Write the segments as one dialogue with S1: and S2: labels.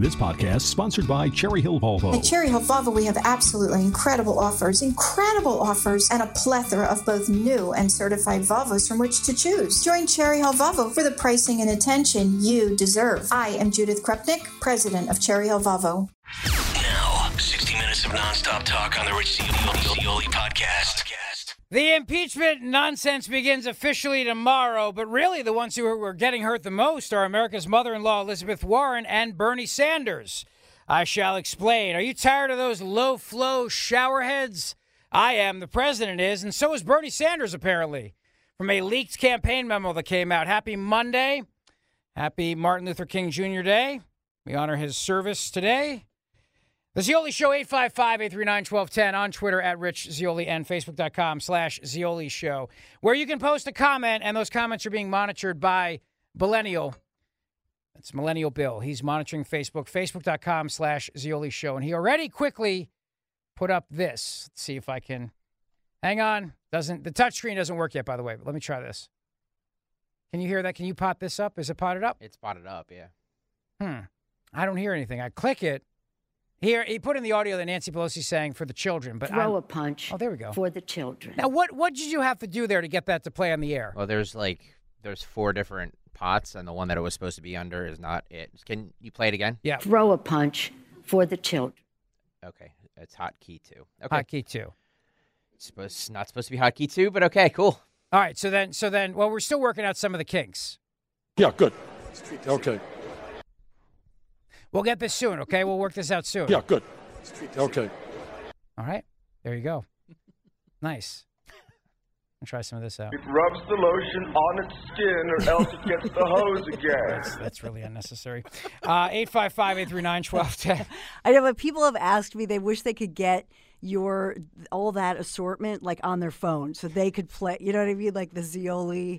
S1: This podcast is sponsored by Cherry Hill Volvo.
S2: At Cherry Hill Volvo, we have absolutely incredible offers, and a plethora of both new and certified Volvos from which to choose. Join Cherry Hill Volvo for the pricing and attention you deserve. I am Judith Krupnik, president of Cherry Hill Volvo.
S3: Now, 60 minutes of nonstop talk on the Rich Zeoli podcast.
S4: The impeachment nonsense begins officially tomorrow, but really the ones who are getting hurt the most are America's mother-in-law, Elizabeth Warren, and Bernie Sanders. I shall explain. Are you tired of those low-flow showerheads? I am. The president is, and so is Bernie Sanders, apparently. From a leaked campaign memo that came out. Happy Monday. Happy Martin Luther King Jr. Day. We honor his service today. The Zeoli Show, 855-839-1210 on Twitter at Rich Zeoli and Facebook.com/Zeoli Show, where you can post a comment, and those comments are being monitored by Millennial. That's Millennial Bill. He's monitoring Facebook, Facebook.com/Zeoli Show, and he already quickly put up this. Let's see if I can. Hang on. The touchscreen doesn't work yet, by the way, but let me try this. Can you hear that? Can you pot this up? Is it potted up?
S5: It's potted up, yeah.
S4: I don't hear anything. I click it. Here, he put in the audio that Nancy Pelosi sang for the children. But
S6: Throw a punch.
S4: Oh, there we go.
S6: For the children.
S4: Now, what did you have to do there to get that to play on the air?
S5: Well, there's 4 different pots, and the one that it was supposed to be under is not it. Can you play it again?
S4: Yeah.
S6: Throw a punch for the children.
S5: Okay. It's hotkey 2. Okay.
S4: Hotkey 2.
S5: It's not supposed to be hotkey 2, but okay, cool.
S4: All right. So then, well, we're still working out some of the kinks.
S7: Yeah, good. Okay.
S4: We'll get this soon, okay? We'll work this out soon.
S7: Yeah, good. Okay.
S4: All right. There you go. Nice. I'll try some of this out.
S8: It rubs the lotion on its skin or else it gets the hose again.
S4: That's really unnecessary. 855-839-1210.
S9: I know, but people have asked me, they wish they could get all that assortment like on their phone so they could play, you know what I mean? Like the Zeoli,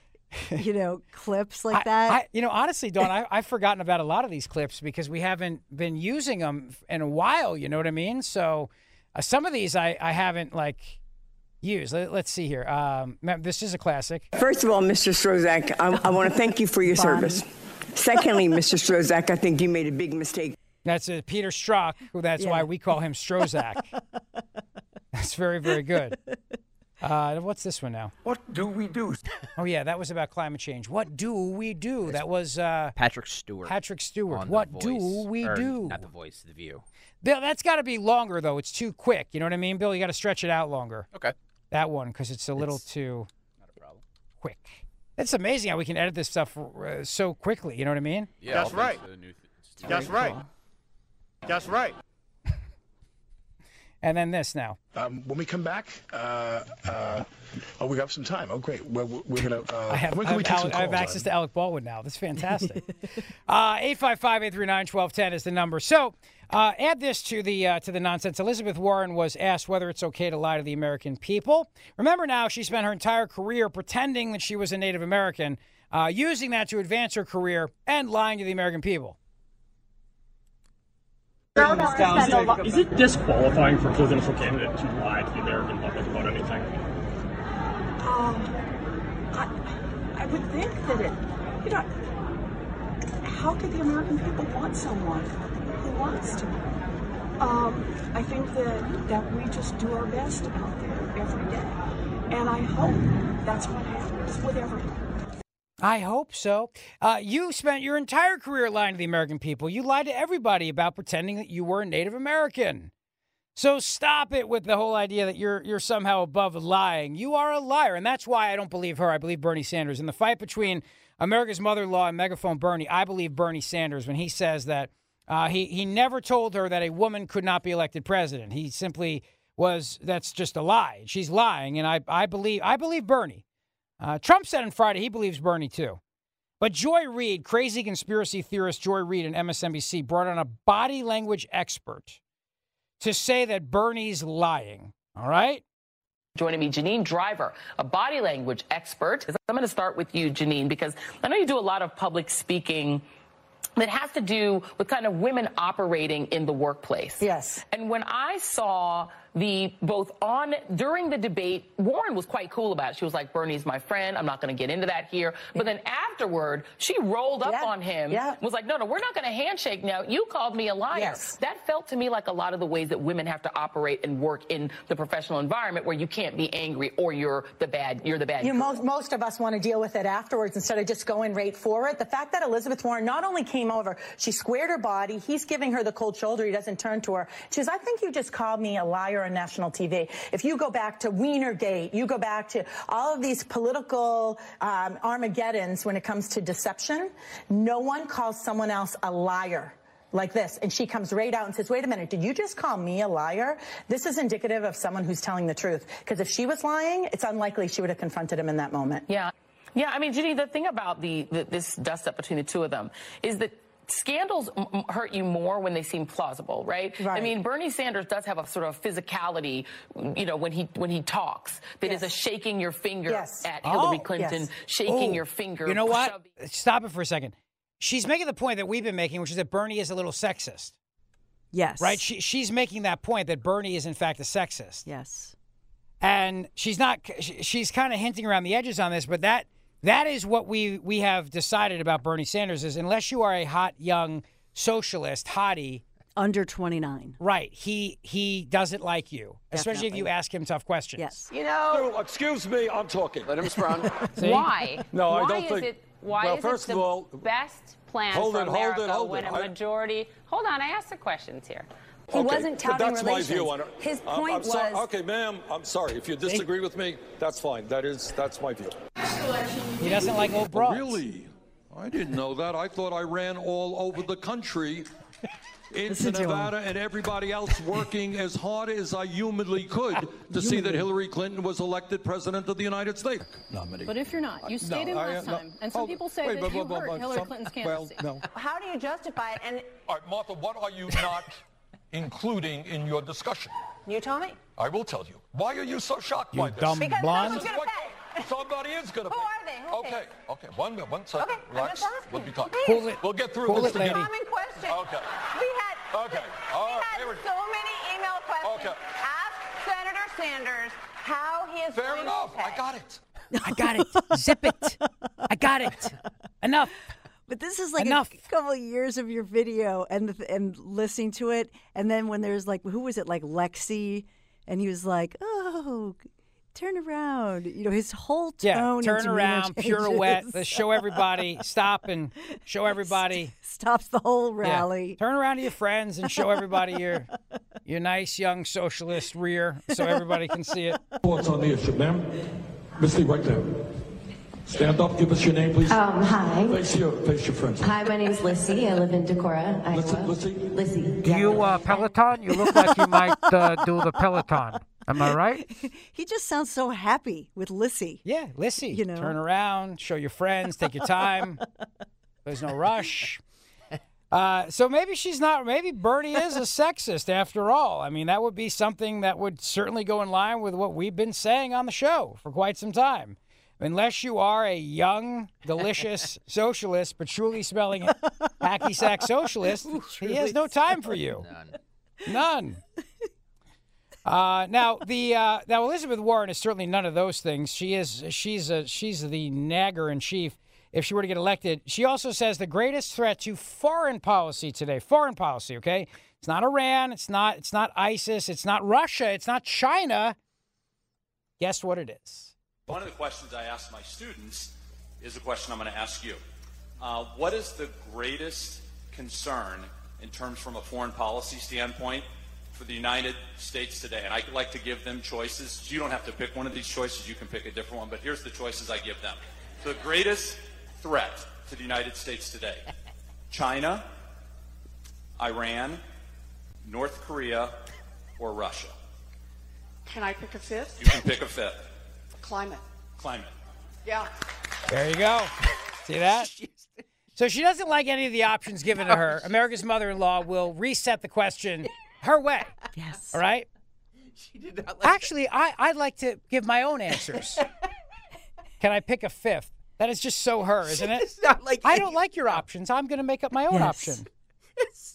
S9: clips like that.
S4: Honestly, Dawn, I've forgotten about a lot of these clips because we haven't been using them in a while, you know what I mean? So some of these I haven't used. Let's see here. This is a classic.
S10: First of all, Mr. Strozak, I want to thank you for your service. Secondly, Mr. Strozak, I think you made a big mistake.
S4: That's Peter Strzok, that's why we call him Strozak. That's very, very good. What's this one now?
S11: What do we do?
S4: Oh, yeah, that was about climate change. What do we do? That was
S5: Patrick Stewart.
S4: What do we do?
S5: Not The Voice, The View.
S4: Bill, that's got to be longer, though. It's too quick. You know what I mean, Bill? You got to stretch it out longer.
S5: Okay.
S4: That one, because it's a little too
S5: not a problem.
S4: Quick. It's amazing how we can edit this stuff so quickly. You know what I mean?
S11: Yeah, that's right. That's right. That's right.
S4: And then this now.
S7: When we come back, we got some time. Oh, great. We're going to...
S4: I have access to Alec Baldwin now. That's fantastic. 855-839-1210 is the number. So add this to the nonsense. Elizabeth Warren was asked whether it's okay to lie to the American people. Remember now, she spent her entire career pretending that she was a Native American, using that to advance her career and lying to the American people.
S12: Is it disqualifying for a presidential candidate to lie to the American public about anything?
S13: I would think that how could the American people want someone who wants to? I think that we just do our best out there every day. And I hope that's what happens with everyone.
S4: I hope so. You spent your entire career lying to the American people. You lied to everybody about pretending that you were a Native American. So stop it with the whole idea that you're somehow above lying. You are a liar, and that's why I don't believe her. I believe Bernie Sanders. In the fight between America's mother-in-law and Megaphone Bernie, I believe Bernie Sanders when he says that he never told her that a woman could not be elected president. He simply that's just a lie. She's lying, and I believe Bernie. Trump said on Friday he believes Bernie, too. But Joy Reid, crazy conspiracy theorist Joy Reid and MSNBC, brought on a body language expert to say that Bernie's lying. All right?
S14: Joining me, Janine Driver, a body language expert. I'm going to start with you, Janine, because I know you do a lot of public speaking that has to do with kind of women operating in the workplace.
S15: Yes.
S14: And when I saw during the debate, Warren was quite cool about it. She was like, Bernie's my friend. I'm not going to get into that here. But then afterward, she rolled up on him, was like, no, we're not going to handshake now. You called me a liar.
S15: Yes.
S14: That felt to me like a lot of the ways that women have to operate and work in the professional environment where you can't be angry or you're the bad
S15: Most of us want to deal with it afterwards instead of just going right for it. The fact that Elizabeth Warren not only came over, she squared her body. He's giving her the cold shoulder. He doesn't turn to her. She says, I think you just called me a liar on national TV. If you go back to Wienergate, you go back to all of these political Armageddons when it comes to deception, no one calls someone else a liar like this. And she comes right out and says, wait a minute, did you just call me a liar? This is indicative of someone who's telling the truth. Because if she was lying, it's unlikely she would have confronted him in that moment.
S14: Yeah. I mean, Ginny, the thing about this dust-up between the two of them is that scandals hurt you more when they seem plausible, right? I mean, Bernie Sanders does have a sort of physicality, when he talks, that is a shaking your finger at Hillary Clinton, shaking your finger.
S4: You know what? Stop it for a second. She's making the point that we've been making, which is that Bernie is a little sexist.
S9: Yes.
S4: Right? She's making that point that Bernie is, in fact, a sexist.
S9: Yes.
S4: And she's kind of hinting around the edges on this, but that is what we have decided about Bernie Sanders is unless you are a hot, young socialist, hottie.
S9: Under 29.
S4: Right. He doesn't like you, especially if you ask him tough questions.
S9: Yes.
S16: Excuse me, I'm talking.
S17: Let him respond.
S16: Why? No, I don't think.
S17: Why is
S16: first
S17: it
S16: of all,
S17: the best plan for America when a majority... Hold on, I asked the questions here.
S15: He wasn't touting
S16: that's
S15: relations.
S16: My view on it.
S15: His point was...
S16: Okay, ma'am, I'm sorry. If you disagree with me, that's fine. That's my view.
S4: He doesn't like old broads.
S18: Really? I didn't know that. I thought I ran all over the country into Nevada and everybody else working as hard as I humanly could to see that Hillary Clinton was elected president of the United States.
S19: But if you're not, you stayed in last time, and some people say that you hurt Hillary Clinton's candidacy.
S15: How do you justify it? And
S18: all right, Martha, what are you not including in your discussion?
S15: You tell me.
S18: I will tell you. Why are you so shocked by this?
S4: Dumb
S15: because
S4: blonde.
S15: someone's going to pay.
S18: Somebody is going to pay.
S15: Who are they?
S18: Okay. One second.
S15: Okay,
S18: Relax. We'll be talking. We'll get through
S4: Pull
S18: this
S4: it, lady.
S18: together.
S15: Common question.
S18: Okay.
S15: We had
S18: All right.
S15: so many email questions.
S18: Okay.
S15: Ask Senator Sanders how he is
S18: Fair
S15: going
S18: enough.
S15: to pay.
S18: I got it.
S4: I got it. Zip it. I got it. Enough.
S9: But this is like
S4: Enough.
S9: a couple of years of your video and listening to it. And then when there's like, who was it? Like Lexi. And he was like, oh, turn around. His whole tone.
S4: Turn around, pirouette, show everybody, stop and show everybody.
S9: Stops the whole rally.
S4: Yeah. Turn around to your friends and show everybody your nice young socialist rear so everybody can see it.
S16: Thoughts on the issue, ma'am? Missy, right there. Stand up. Give us your name, please.
S20: Hi.
S16: Face your friends.
S20: Hi, my name's Lissy. I live in Decorah, Iowa. Lissy.
S4: Do you Peloton? You look like you might do the Peloton. Am I right?
S9: He just sounds so happy with Lissy.
S4: Yeah, Lissy. Turn around, show your friends, take your time. There's no rush. So maybe Bernie is a sexist after all. I mean, that would be something that would certainly go in line with what we've been saying on the show for quite some time. Unless you are a young, delicious socialist, but truly smelling hacky sack socialist, he has no time for you. None. Now Elizabeth Warren is certainly none of those things. She's the nagger in chief. If she were to get elected, she also says the greatest threat to foreign policy today. Foreign policy, okay? It's not Iran. It's not ISIS. It's not Russia. It's not China. Guess what it is?
S21: One of the questions I ask my students is a question I'm going to ask you. What is the greatest concern in terms from a foreign policy standpoint for the United States today? And I like to give them choices. You don't have to pick one of these choices. You can pick a different one. But here's the choices I give them. The greatest threat to the United States today: China, Iran, North Korea, or Russia.
S13: Can I pick a fifth?
S21: You can pick a fifth.
S13: Climate. Yeah.
S4: There you go. See that? So she doesn't like any of the options given to her. America's mother-in-law will reset the question her way.
S9: Yes.
S4: All right?
S5: She did not like
S4: Actually, I'd like to give my own answers. Can I pick a fifth? That is just so her, isn't it? I don't like your options. I'm going to make up my own option.
S5: It's so bad.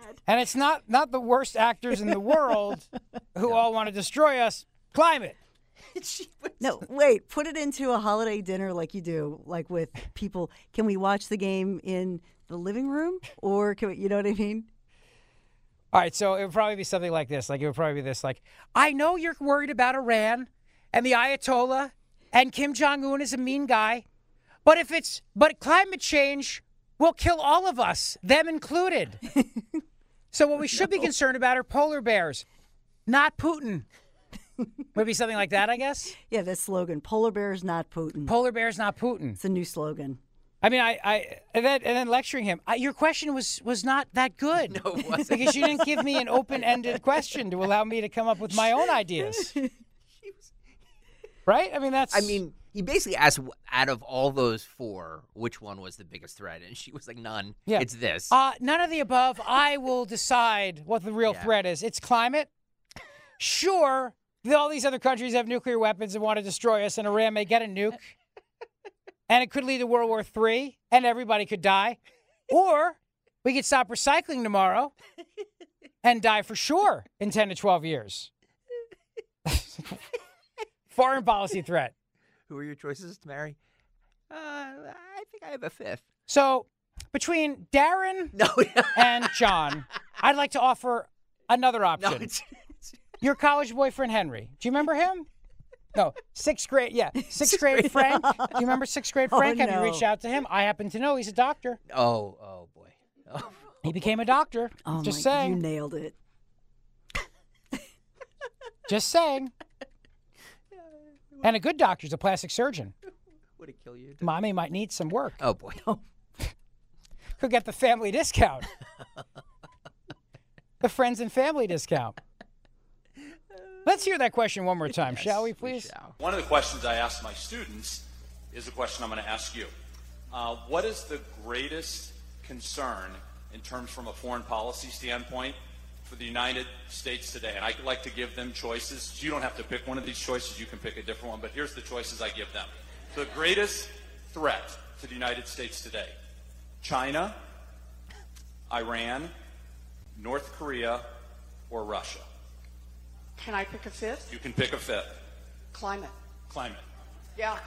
S4: And it's not the worst actors in the world who all want to destroy us. Climate.
S9: No, wait. Put it into a holiday dinner like you do, like with people. Can we watch the game in the living room, or can we? You know what I mean?
S4: All right, so it would probably be something like this. Like it would probably be this. Like, I know you're worried about Iran and the Ayatollah, and Kim Jong-un is a mean guy, but climate change will kill all of us, them included. So what we should be concerned about are polar bears, not Putin. Maybe something like that, I guess.
S9: Yeah, that slogan: "Polar bears, not Putin."
S4: Polar bears, not Putin.
S9: It's a new slogan.
S4: I mean, and then lecturing him. Your question was not that good.
S5: No, it wasn't.
S4: Because you didn't give me an open-ended question to allow me to come up with my own ideas. Right? I mean,
S5: he basically asked, out of all those four, which one was the biggest threat, and she was like, none.
S4: Yeah.
S5: It's this.
S4: None of the above. I will decide what the real threat is. It's climate. Sure. All these other countries have nuclear weapons and want to destroy us, and Iran may get a nuke. And it could lead to World War III, and everybody could die. Or we could stop recycling tomorrow and die for sure in 10 to 12 years. Foreign policy threat.
S5: Who are your choices to marry? I think I have a fifth.
S4: So between Darren and John, I'd like to offer another option.
S5: No,
S4: Your college boyfriend, Henry. Do you remember him? No, sixth grade. Yeah, sixth grade Frank. Do you remember sixth grade Frank? Have you reached out to him? I happen to know he's a doctor.
S5: Oh boy. Oh.
S4: He became a doctor.
S9: Oh,
S4: just saying.
S9: You nailed it.
S4: Just saying. And a good doctor's a plastic surgeon.
S5: Would it kill you?
S4: Mommy might need some work.
S5: Oh boy.
S4: Could get the family discount. The friends and family discount. Let's hear that question one more time, shall we, please?
S21: One of the questions I ask my students is a question I'm going to ask you. What is the greatest concern in terms from a foreign policy standpoint for the United States today? And I'd like to give them choices. You don't have to pick one of these choices. You can pick a different one. But here's the choices I give them. The greatest threat to the United States today: China, Iran, North Korea, or Russia.
S13: Can I pick a fifth?
S21: You can pick a fifth.
S13: Climate.
S21: Climate.
S13: Yeah.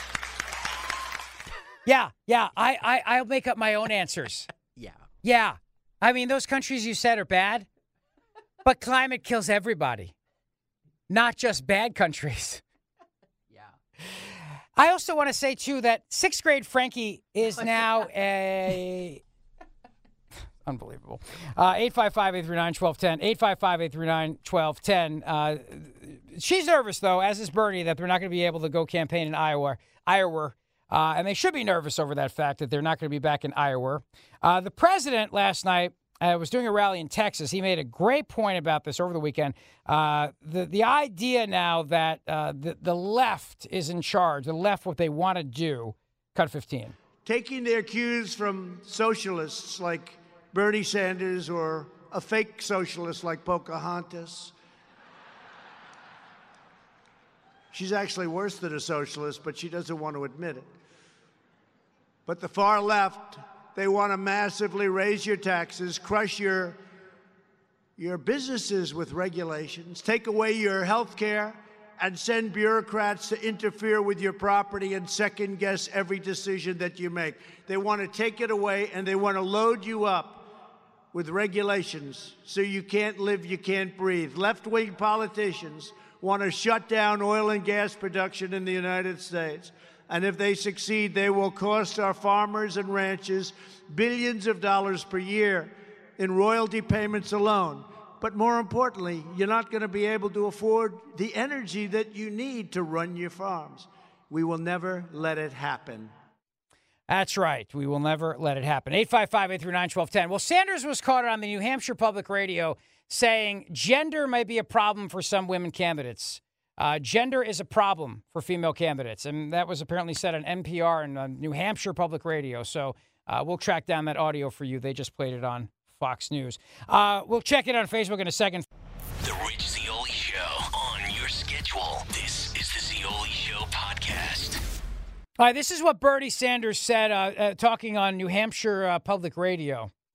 S4: Yeah. I'll make up my own answers. Yeah. I mean, those countries you said are bad, but climate kills everybody, not just bad countries. Yeah. I also want to say, too, that sixth grade Frankie is now a... Unbelievable. 855-839-1210. 855-839-1210. She's nervous, though, as is Bernie, that they're not going to be able to go campaign in Iowa. And they should be nervous over that fact that they're not going to be back in Iowa. The president last night was doing a rally in Texas. He made a great point about this over the weekend. The idea now that the left is in charge, the left, what they want to do, cut 15.
S1: Taking their cues from socialists like Bernie Sanders or a fake socialist like Pocahontas. She's actually worse than a socialist, but she doesn't want to admit it. But the far left, they want to massively raise your taxes, crush your businesses with regulations, take away your health care, and send bureaucrats to interfere with your property and second-guess every decision that you make. They want to take it away, and they want to load you up with regulations so you can't live, you can't breathe. Left-wing politicians want to shut down oil and gas production in the United States. And if they succeed, they will cost our farmers and ranchers billions of dollars per year in royalty payments alone. But more importantly, you're not going to be able to afford the energy that you need to run your farms. We will never let it happen.
S4: That's right. We will never let it happen. 855-839-1210. Well, Sanders was caught on the New Hampshire Public Radio saying gender may be a problem for some women candidates. Gender is a problem for female candidates. And that was apparently said on NPR and New Hampshire Public Radio. So we'll track down that audio for you. They just played it on Fox News. We'll check it on Facebook in a second.
S3: The Rich Zeoli Show on your schedule. This is the Zeoli Show podcast.
S4: All right, this is what Bernie Sanders said talking on New Hampshire Public Radio.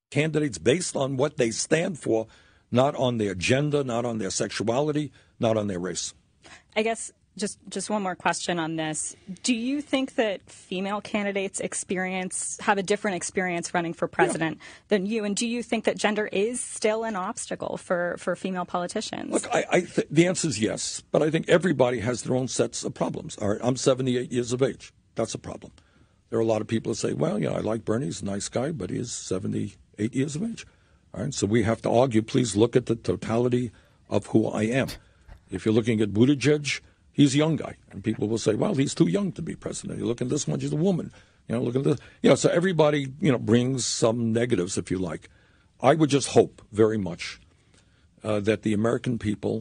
S16: candidates based on what they stand for, not on their gender, not on their sexuality, not on their race.
S2: I guess just one more question on this. Do you think that female candidates have a different experience running for president than you? And do you think that gender is still an obstacle for female politicians?
S16: Look, the answer is yes, but I think everybody has their own sets of problems. All right, I'm 78 years of age. That's a problem. There are a lot of people who say, well, I like Bernie. He's a nice guy, but he is 78 years of age. All right, so we have to argue, please look at the totality of who I am. If you're looking at Buttigieg, he's a young guy, and people will say, well, he's too young to be president. You look at this one, she's a woman. Look at this. So everybody, brings some negatives, if you like. I would just hope very much that the American people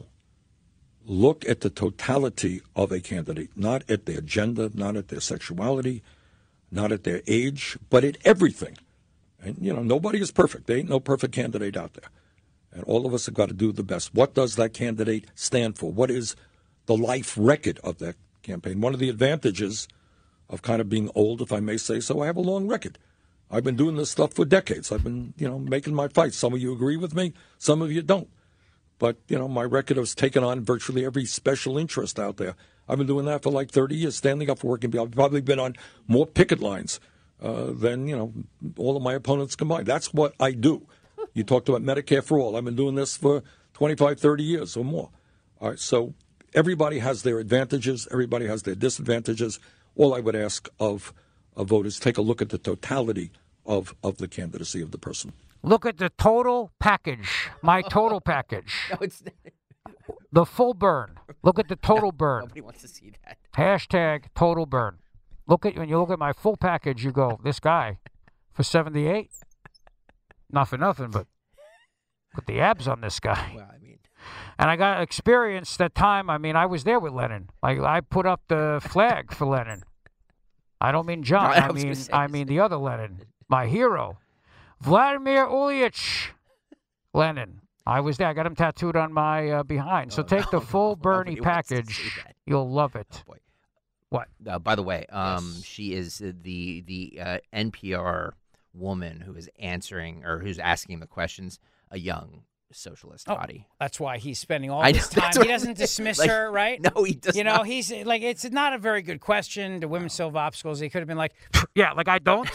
S16: look at the totality of a candidate, not at their gender, not at their sexuality, not at their age, but at everything. And, nobody is perfect. There ain't no perfect candidate out there. And all of us have got to do the best. What does that candidate stand for? What is the life record of that campaign? One of the advantages of kind of being old, if I may say so, I have a long record. I've been doing this stuff for decades. I've been, making my fights. Some of you agree with me, some of you don't. But, my record has taken on virtually every special interest out there. I've been doing that for like 30 years, standing up for working people. I've probably been on more picket lines than, all of my opponents combined. That's what I do. You talked about Medicare for all. I've been doing this for 25, 30 years or more. All right, so everybody has their advantages. Everybody has their disadvantages. All I would ask of voters, take a look at the totality of the candidacy of the person.
S4: Look at the total package, my total package.
S5: No, it's
S4: the full burn. Look at the total burn.
S5: Nobody wants to see that.
S4: Hashtag total burn. When you look at my full package, you go, this guy for 78? Not for nothing, but put the abs on this guy.
S5: Well,
S4: and I got experience that time. I was there with Lenin. I put up the flag for Lenin. I don't mean John. I mean the other Lenin, my hero, Vladimir Ilyich Lenin. I was there. I got him tattooed on my behind. So take the full Bernie package. You'll love it.
S5: Oh, boy.
S4: What?
S5: By the way, she is the NPR woman who is answering or who's asking the questions, a young socialist body.
S4: That's why he's spending all this time. He doesn't dismiss her, right?
S5: No, he does not.
S4: He's like, it's not a very good question. Do women solve obstacles? He could have been like, yeah, like I don't.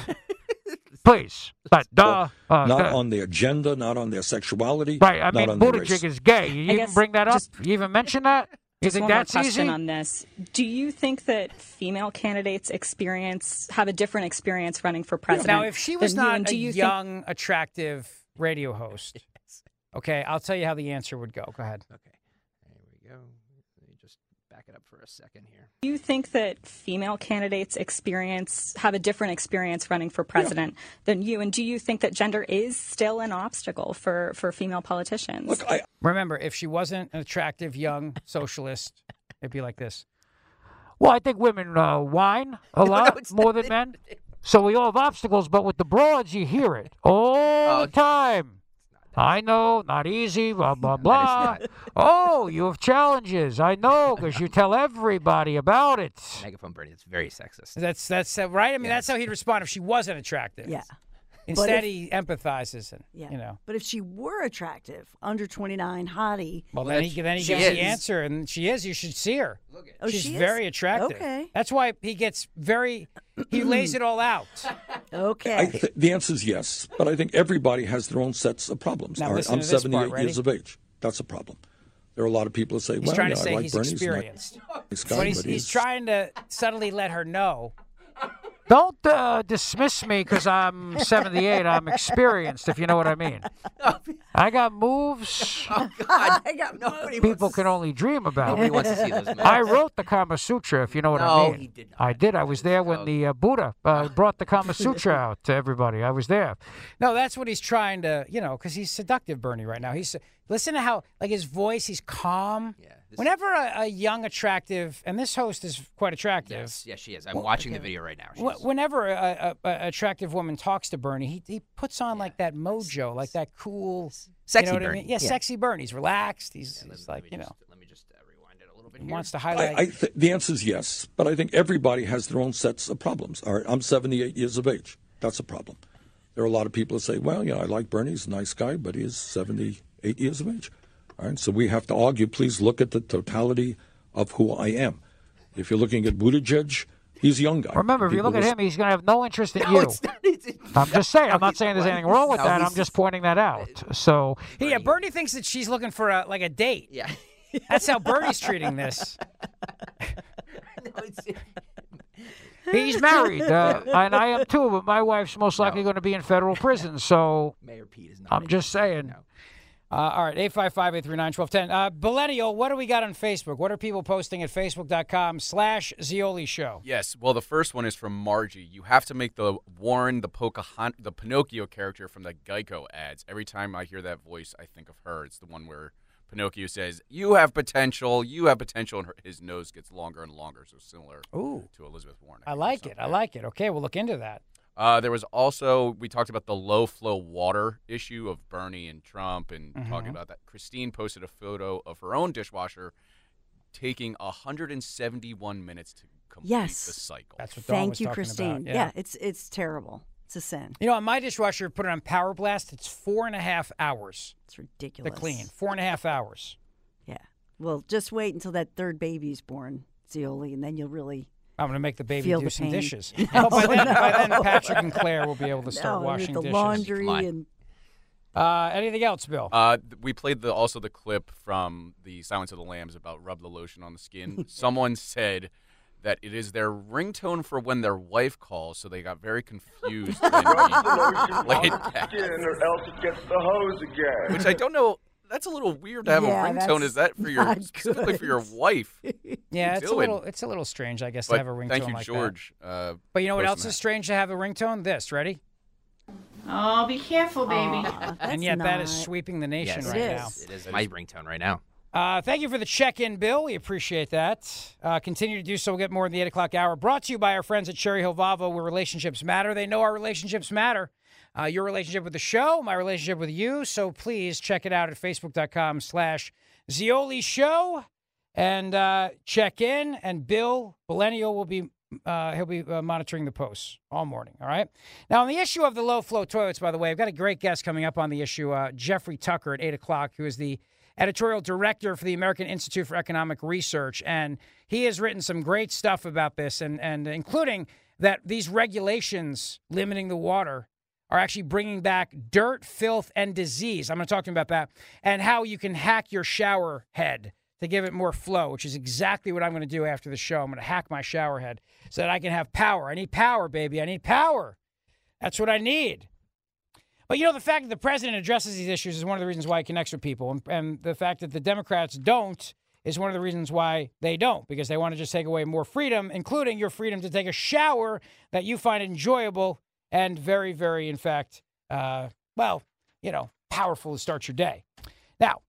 S4: Please. But,
S16: not on their gender, not on their sexuality.
S4: Right. Buttigieg is gay. You even bring that up? You even mention that? You think that's
S2: one more question
S4: easy?
S2: On this. Do you think that female candidates have a different experience running for president?
S4: Now, if she was not a young, attractive radio host, okay, I'll tell you how the answer would go. Go ahead.
S5: Okay. There we go. Let me just back it up for a second here.
S2: Do you think that female candidates have a different experience running for president than you? And do you think that gender is still an obstacle for female politicians?
S16: Look,
S4: remember, if she wasn't an attractive young socialist, it'd be like this. Well, I think women whine a lot more than men. So we all have obstacles, but with the broads, you hear it all the time. I know, not easy, blah, blah, blah. Oh, you have challenges. I know, because you tell everybody about it.
S5: Megaphone Bernie, it's very sexist.
S4: That's right? That's how he'd respond if she wasn't attractive.
S9: Yeah.
S4: Instead, he empathizes.
S9: But if she were attractive, under 29, hottie.
S4: Well, then he gives the answer, and she is. You should see her. She's very attractive.
S9: Okay.
S4: That's why he gets he lays it all out.
S9: Okay.
S16: The answer is yes, but I think everybody has their own sets of problems.
S4: Now,
S16: all right, I'm 78 years of age. That's a problem. There are a lot of people who say,
S4: he's trying to say
S16: I like
S4: he's
S16: Bernie.
S4: experienced.
S16: But
S4: he's trying to subtly let her know. Don't dismiss me because I'm 78. I'm experienced, if you know what I mean. I got moves.
S5: Oh, God.
S9: I got
S4: people can only dream about.
S5: Nobody wants to see those moves.
S4: I wrote the Kama Sutra, if you know what I mean.
S5: He did not.
S4: I did. I was there when the Buddha brought the Kama Sutra out to everybody. I was there. No, that's what he's trying to, because he's seductive, Bernie, right now. Listen to how, his voice, he's calm. Yeah. Whenever a young, attractive, and this host is quite attractive.
S5: Yes, she is. I'm watching the video right now.
S4: Whenever a attractive woman talks to Bernie, he puts on that mojo, like that cool,
S5: sexy
S4: you know what
S5: Bernie.
S4: I mean? Yeah, sexy Bernie. He's relaxed. He's like,
S5: Let me just rewind it a little bit.
S4: He
S5: here.
S4: wants to highlight.
S16: The answer is yes, but I think everybody has their own sets of problems. All right, I'm 78 years of age. That's a problem. There are a lot of people who say, well, I like Bernie. He's a nice guy, but he is 78 years of age. All right, so we have to argue, please look at the totality of who I am. If you're looking at Buttigieg, he's a young guy.
S4: Remember, if you look at him, he's going to have no interest in you. I'm just saying. I'm not saying there's anything wrong with that. I'm just pointing that out. So, yeah, Bernie thinks that she's looking for a date.
S5: Yeah.
S4: That's how Bernie's treating this. He's married, and I am too, but my wife's most likely going to be in federal prison, so
S5: Mayor Pete is not.
S4: I'm just saying. No. All right, 855-839-1210. Millennial, what do we got on Facebook? What are people posting at facebook.com/Zeoli Show?
S11: Yes, well, the first one is from Margie. You have to make the Warren, the Pinocchio character from the Geico ads. Every time I hear that voice, I think of her. It's the one where Pinocchio says, you have potential, and his nose gets longer and longer, so similar to Elizabeth Warren.
S4: I like it. Okay, we'll look into that.
S11: There was also, we talked about the low-flow water issue of Bernie and Trump and talking about that. Christine posted a photo of her own dishwasher taking 171 minutes to complete the cycle.
S4: That's what Dawn was
S9: Thank you,
S4: talking
S9: Christine.
S4: about.
S9: Yeah, it's terrible. It's a sin.
S4: You know, on my dishwasher, put it on Power Blast, it's 4.5 hours.
S9: It's ridiculous.
S4: To clean. 4.5 hours.
S9: Yeah. Well, just wait until that third baby's born, Zeoli, and then you'll really...
S4: I'm going to make the baby
S9: feel
S4: do
S9: the
S4: some
S9: pain.
S4: dishes.
S9: No,
S4: by then,
S9: no.
S4: Patrick and Claire will be able to start washing
S9: the
S4: dishes.
S9: laundry and...
S4: Anything else, Bill?
S11: We played also the clip from the Silence of the Lambs about rub the lotion on the skin. Someone said that it is their ringtone for when their wife calls, so they got very confused when we played that.
S8: Or else it gets the hose again.
S11: Which I don't know. That's a little weird to have a ringtone. Is that for specifically for your wife?
S4: Yeah, it's a little strange, I guess, to have a ringtone
S11: thank you,
S4: like
S11: George.
S4: But you know what else is strange to have a ringtone? This, ready?
S17: Oh, be careful, baby.
S4: And yet that is sweeping the nation right now.
S5: It is my ringtone right now.
S4: Thank you for the check-in, Bill. We appreciate that. Continue to do so. We'll get more in the 8 o'clock hour. Brought to you by our friends at Cherry Hill Volvo, where relationships matter. They know our relationships matter. Your relationship with the show, my relationship with you. So please check it out at facebook.com/Zeoli Show and check in. And Bill Millennial will be monitoring the posts all morning. All right. Now, on the issue of the low-flow toilets, by the way, I've got a great guest coming up on the issue, Jeffrey Tucker at 8 o'clock, who is the editorial director for the American Institute for Economic Research. And he has written some great stuff about this, and including that these regulations limiting the water are actually bringing back dirt, filth, and disease. I'm going to talk to him about that and how you can hack your shower head to give it more flow, which is exactly what I'm going to do after the show. I'm going to hack my shower head so that I can have power. I need power, baby. I need power. That's what I need. But, you know, the fact that the president addresses these issues is one of the reasons why he connects with people. And the fact that the Democrats don't is one of the reasons why they don't, because they want to just take away more freedom, including your freedom to take a shower that you find enjoyable and very, very, in fact, powerful to start your day. Now,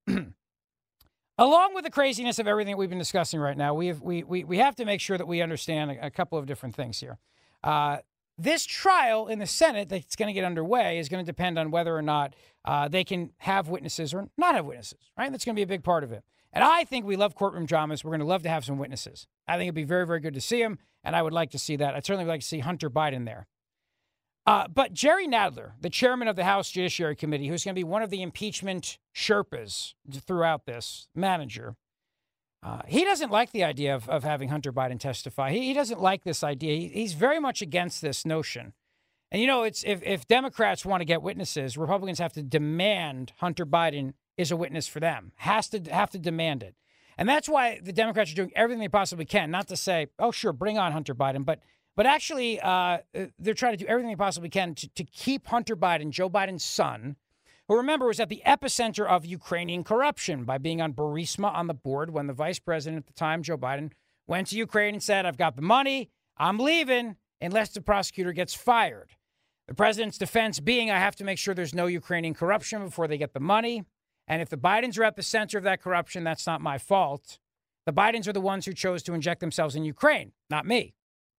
S4: along with the craziness of everything that we've been discussing right now, we have to make sure that we understand a couple of different things here. This trial in the Senate that's going to get underway is going to depend on whether or not they can have witnesses or not have witnesses, right? That's going to be a big part of it. And I think we love courtroom dramas. We're going to love to have some witnesses. I think it'd be very, very good to see them, and I would like to see that. I'd certainly like to see Hunter Biden there. But Jerry Nadler, the chairman of the House Judiciary Committee, who's going to be one of the impeachment Sherpas throughout this, manager, he doesn't like the idea of having Hunter Biden testify. He doesn't like this idea. He's very much against this notion. And, you know, it's if Democrats want to get witnesses, Republicans have to demand Hunter Biden is a witness for them, have to demand it. And that's why the Democrats are doing everything they possibly can, not to say, oh, sure, bring on Hunter Biden, but actually, they're trying to do everything they possibly can to keep Hunter Biden, Joe Biden's son, who, remember, was at the epicenter of Ukrainian corruption by being on Burisma on the board when the vice president at the time, Joe Biden, went to Ukraine and said, I've got the money, I'm leaving, unless the prosecutor gets fired. The president's defense being, I have to make sure there's no Ukrainian corruption before they get the money. And if the Bidens are at the center of that corruption, that's not my fault. The Bidens are the ones who chose to inject themselves in Ukraine, not me.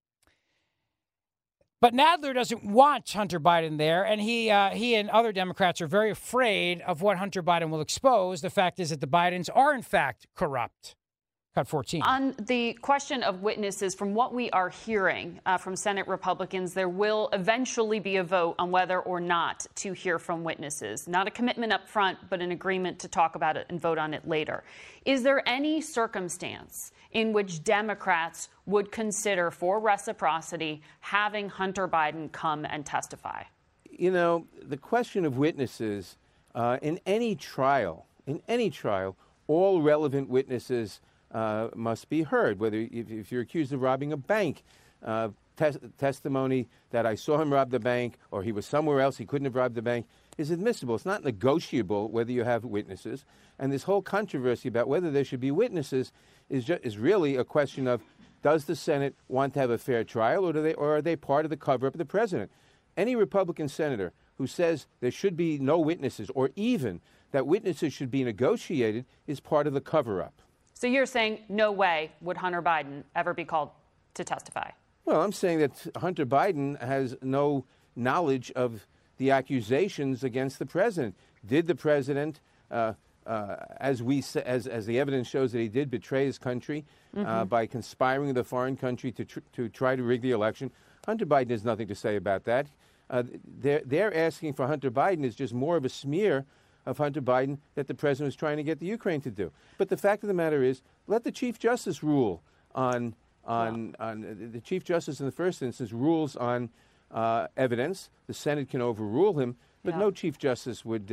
S4: But Nadler doesn't want Hunter Biden there, and he and other Democrats are very afraid of what Hunter Biden will expose. The fact is that the Bidens are, in fact, corrupt. Cut 14.
S6: On the question of witnesses, from what we are hearing from Senate Republicans, there will eventually be a vote on whether or not to hear from witnesses. Not a commitment up front, but an agreement to talk about it and vote on it later. Is there any circumstance in which Democrats would consider, for reciprocity, having Hunter Biden come and testify?
S22: You know, the question of witnesses in any trial, all relevant witnesses must be heard. Whether if you're accused of robbing a bank, testimony that I saw him rob the bank or he was somewhere else, he couldn't have robbed the bank, is admissible. It's not negotiable whether you have witnesses. And this whole controversy about whether there should be witnesses is really a question of, does the Senate want to have a fair trial, or are they part of the cover-up of the president? Any Republican senator who says there should be no witnesses, or even that witnesses should be negotiated, is part of the cover-up.
S6: So you're saying no way would Hunter Biden ever be called to testify?
S22: Well, I'm saying that Hunter Biden has no knowledge of the accusations against the president. Did the president, as the evidence shows that he did, betray his country by conspiring with a foreign country to try to rig the election? Hunter Biden has nothing to say about that. They're asking for Hunter Biden is just more of a smear of Hunter Biden that the president was trying to get the Ukraine to do. But the fact of the matter is, let the Chief Justice rule on the Chief Justice in the first instance rules on evidence. The Senate can overrule him, but no Chief Justice would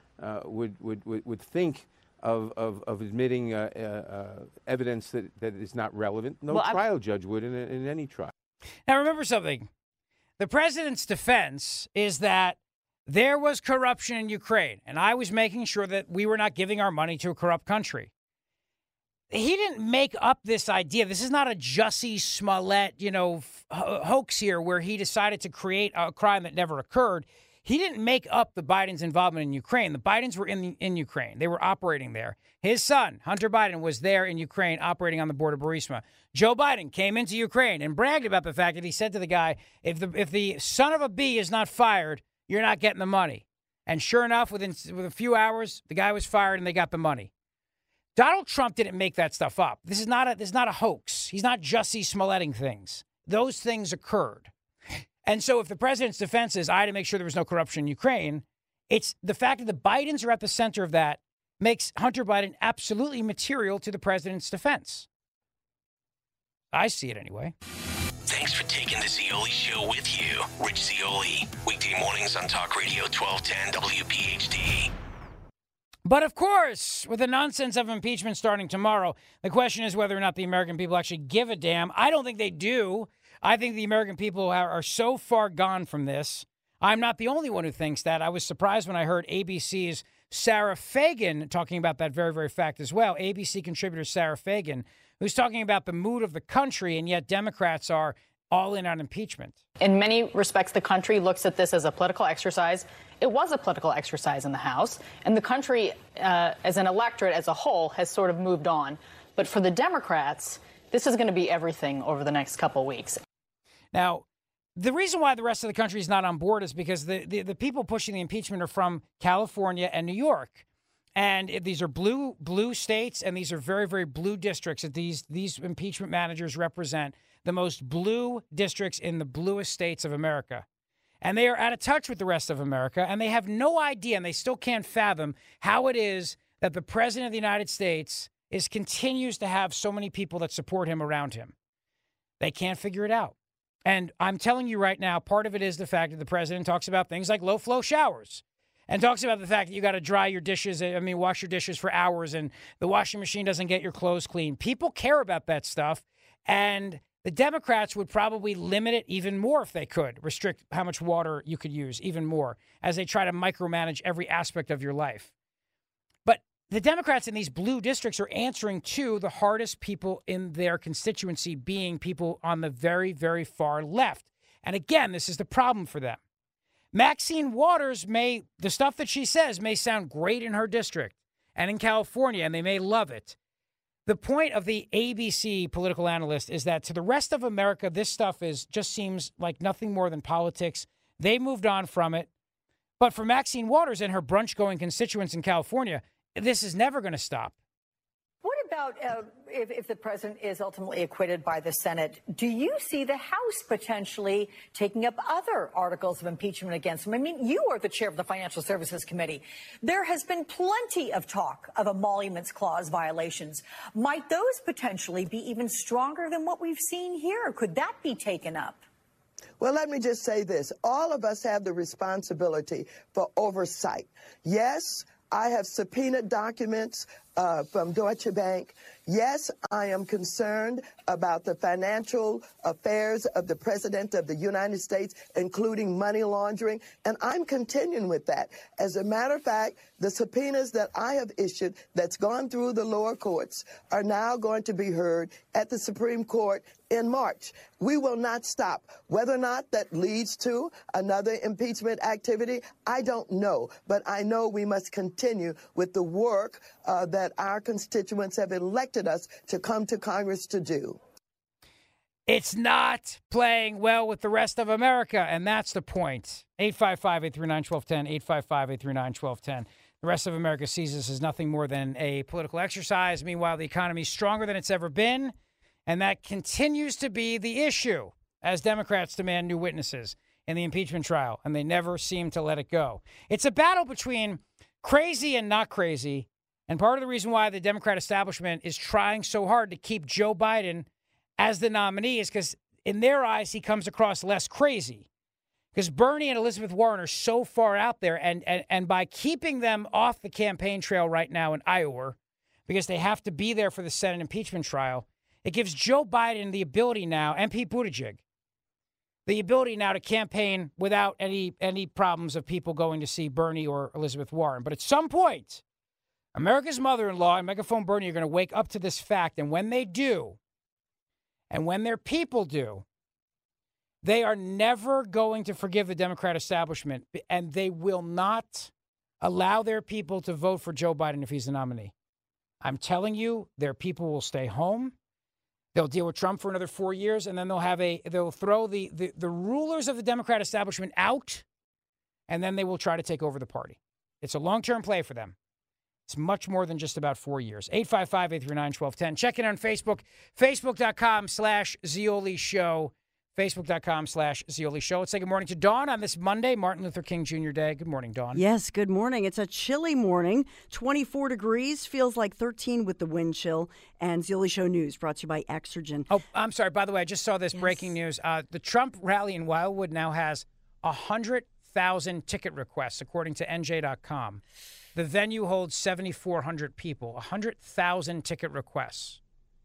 S22: think of admitting evidence that is not relevant. No trial judge would in any trial.
S4: Now, remember something. The president's defense is that there was corruption in Ukraine, and I was making sure that we were not giving our money to a corrupt country. He didn't make up this idea. This is not a Jussie Smollett, hoax here where he decided to create a crime that never occurred. He didn't make up the Biden's involvement in Ukraine. The Bidens were in Ukraine. They were operating there. His son, Hunter Biden, was there in Ukraine operating on the border of Burisma. Joe Biden came into Ukraine and bragged about the fact that he said to the guy, if the son of a bee is not fired, you're not getting the money. And sure enough, within a few hours, the guy was fired and they got the money. Donald Trump didn't make that stuff up. This is not a hoax. He's not Jussie Smolletting things. Those things occurred. And so if the president's defense is, I had to make sure there was no corruption in Ukraine, it's the fact that the Bidens are at the center of that makes Hunter Biden absolutely material to the president's defense. I see it anyway.
S3: Thanks for taking the Zeoli Show with you. Rich Zeoli, weekday mornings on Talk Radio 1210 WPHT.
S4: But of course, with the nonsense of impeachment starting tomorrow, the question is whether or not the American people actually give a damn. I don't think they do. I think the American people are so far gone from this. I'm not the only one who thinks that. I was surprised when I heard ABC's Sarah Fagan talking about that very, very fact as well. ABC contributor Sarah Fagan, who's talking about the mood of the country, and yet Democrats are all in on impeachment.
S15: In many respects, the country looks at this as a political exercise. It was a political exercise in the House, and the country, as an electorate as a whole, has sort of moved on. But for the Democrats, this is going to be everything over the next couple weeks.
S4: Now, the reason why the rest of the country is not on board is because the people pushing the impeachment are from California and New York. And these are blue states, and these are very, very blue districts that these impeachment managers represent, the most blue districts in the bluest states of America. And they are out of touch with the rest of America, and they have no idea, and they still can't fathom how it is that the president of the United States continues to have so many people that support him around him. They can't figure it out. And I'm telling you right now, part of it is the fact that the president talks about things like low-flow showers and talks about the fact that you got to wash your dishes for hours and the washing machine doesn't get your clothes clean. People care about that stuff, and the Democrats would probably limit it even more if they could, restrict how much water you could use even more as they try to micromanage every aspect of your life. But the Democrats in these blue districts are answering to the hardest people in their constituency, being people on the very, very far left. And again, this is the problem for them. Maxine Waters the stuff that she says may sound great in her district and in California, and they may love it. The point of the ABC political analyst is that to the rest of America, this stuff just seems like nothing more than politics. They moved on from it. But for Maxine Waters and her brunch-going constituents in California, this is never going to stop.
S15: What
S7: about if the president is ultimately acquitted by the Senate? Do you see the House potentially taking up other articles of impeachment against him? I mean, you are the chair of the Financial Services Committee. There has been plenty of talk of emoluments clause violations. Might those potentially be even stronger than what we've seen here? Could that be taken up?
S10: Well, let me just say this. All of us have the responsibility for oversight. Yes, I have subpoenaed documents from Deutsche Bank. Yes, I am concerned about the financial affairs of the President of the United States, including money laundering, and I'm continuing with that. As a matter of fact, the subpoenas that I have issued that's gone through the lower courts are now going to be heard at the Supreme Court in March. We will not stop. Whether or not that leads to another impeachment activity, I don't know. But I know we must continue with the work that our constituents have elected us to come to Congress to do.
S4: It's not playing well with the rest of America, and that's the point. 855-839-1210, 855-839-1210. The rest of America sees this as nothing more than a political exercise. Meanwhile, the economy is stronger than it's ever been, and that continues to be the issue as Democrats demand new witnesses in the impeachment trial, and they never seem to let it go. It's a battle between crazy and not crazy, and part of the reason why the Democrat establishment is trying so hard to keep Joe Biden as the nominee is because in their eyes, he comes across less crazy. Because Bernie and Elizabeth Warren are so far out there, and by keeping them off the campaign trail right now in Iowa, because they have to be there for the Senate impeachment trial, it gives Joe Biden the ability now, and Pete Buttigieg, the ability now to campaign without any problems of people going to see Bernie or Elizabeth Warren. But at some point, America's mother-in-law and Megaphone Bernie are going to wake up to this fact, and when they do, and when their people do, they are never going to forgive the Democrat establishment, and they will not allow their people to vote for Joe Biden if he's the nominee. I'm telling you, their people will stay home. They'll deal with Trump for another 4 years, and then they'll throw the rulers of the Democrat establishment out, and then they will try to take over the party. It's a long-term play for them. It's much more than just about 4 years. 855-839-1210. Check in on Facebook, facebook.com/Zeoli Show, facebook.com/Zeoli Show. Let's say good morning to Dawn on this Monday, Martin Luther King Jr. Day. Good morning, Dawn.
S9: Yes, good morning. It's a chilly morning, 24 degrees, feels like 13 with the wind chill. And Zeoli Show News brought to you by Exergen.
S4: Oh, I'm sorry. By the way, I just saw this breaking news. The Trump rally in Wildwood now has 100,000 ticket requests, according to NJ.com. The venue holds 7,400 people, 100,000 ticket requests.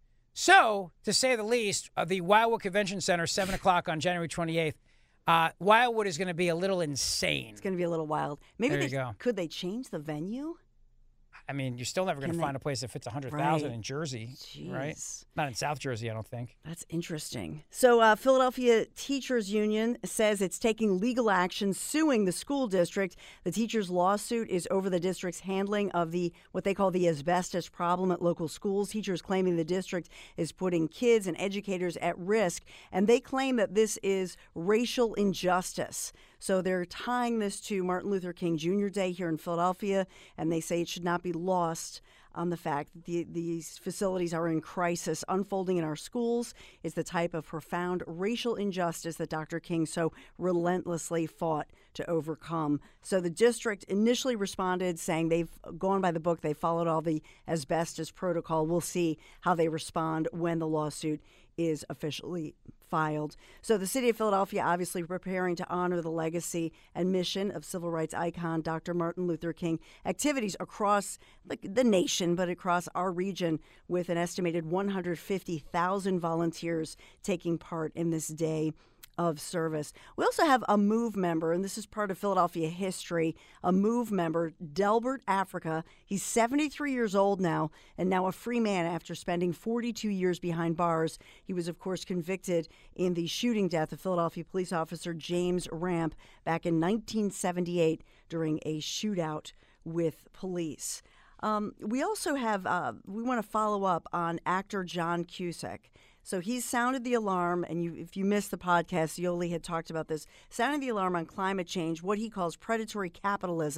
S4: So, to say the least, the Wildwood Convention Center, 7 o'clock on January 28th, Wildwood is going to be a little insane.
S9: It's going to be a little wild. Maybe
S4: there you go.
S9: Could they change the venue?
S4: I mean, you're still never going to find a place that fits 100,000 in Jersey, right? Not in South Jersey, I don't think.
S9: That's interesting. So Philadelphia Teachers Union says it's taking legal action suing the school district. The teachers' lawsuit is over the district's handling of what they call the asbestos problem at local schools. Teachers claiming the district is putting kids and educators at risk, and they claim that this is racial injustice. So they're tying this to Martin Luther King Jr. Day here in Philadelphia, and they say it should not be lost on the fact that these facilities are in crisis. Unfolding in our schools is the type of profound racial injustice that Dr. King so relentlessly fought to overcome. So the district initially responded saying they've gone by the book. They followed all the asbestos protocol. We'll see how they respond when the lawsuit is officially filed. So the city of Philadelphia obviously preparing to honor the legacy and mission of civil rights icon Dr. Martin Luther King. Activities across the nation, but across our region, with an estimated 150,000 volunteers taking part in this day of service. We also have a MOVE member, and this is part of Philadelphia history, a MOVE member, Delbert Africa. He's 73 years old now, and now a free man after spending 42 years behind bars. He was, of course, convicted in the shooting death of Philadelphia police officer James Ramp back in 1978 during a shootout with police. We also have, we want to follow up on actor John Cusack. So he's sounded the alarm, and if you missed the podcast, Yoli had talked about this, sounding the alarm on climate change, what he calls predatory capitalism.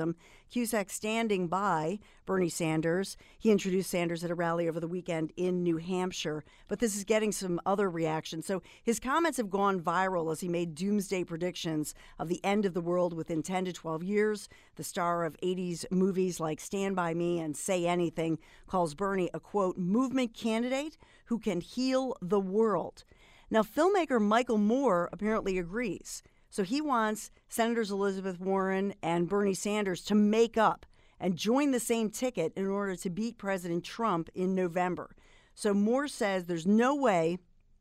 S9: Cusack standing by Bernie Sanders. He introduced Sanders at a rally over the weekend in New Hampshire, but this is getting some other reaction. So his comments have gone viral as he made doomsday predictions of the end of the world within 10 to 12 years. The star of 80s movies like Stand By Me and Say Anything calls Bernie a, quote, movement candidate who can heal the world. Now, filmmaker Michael Moore apparently agrees. So he wants Senators Elizabeth Warren and Bernie Sanders to make up and join the same ticket in order to beat President Trump in November. So Moore says there's no way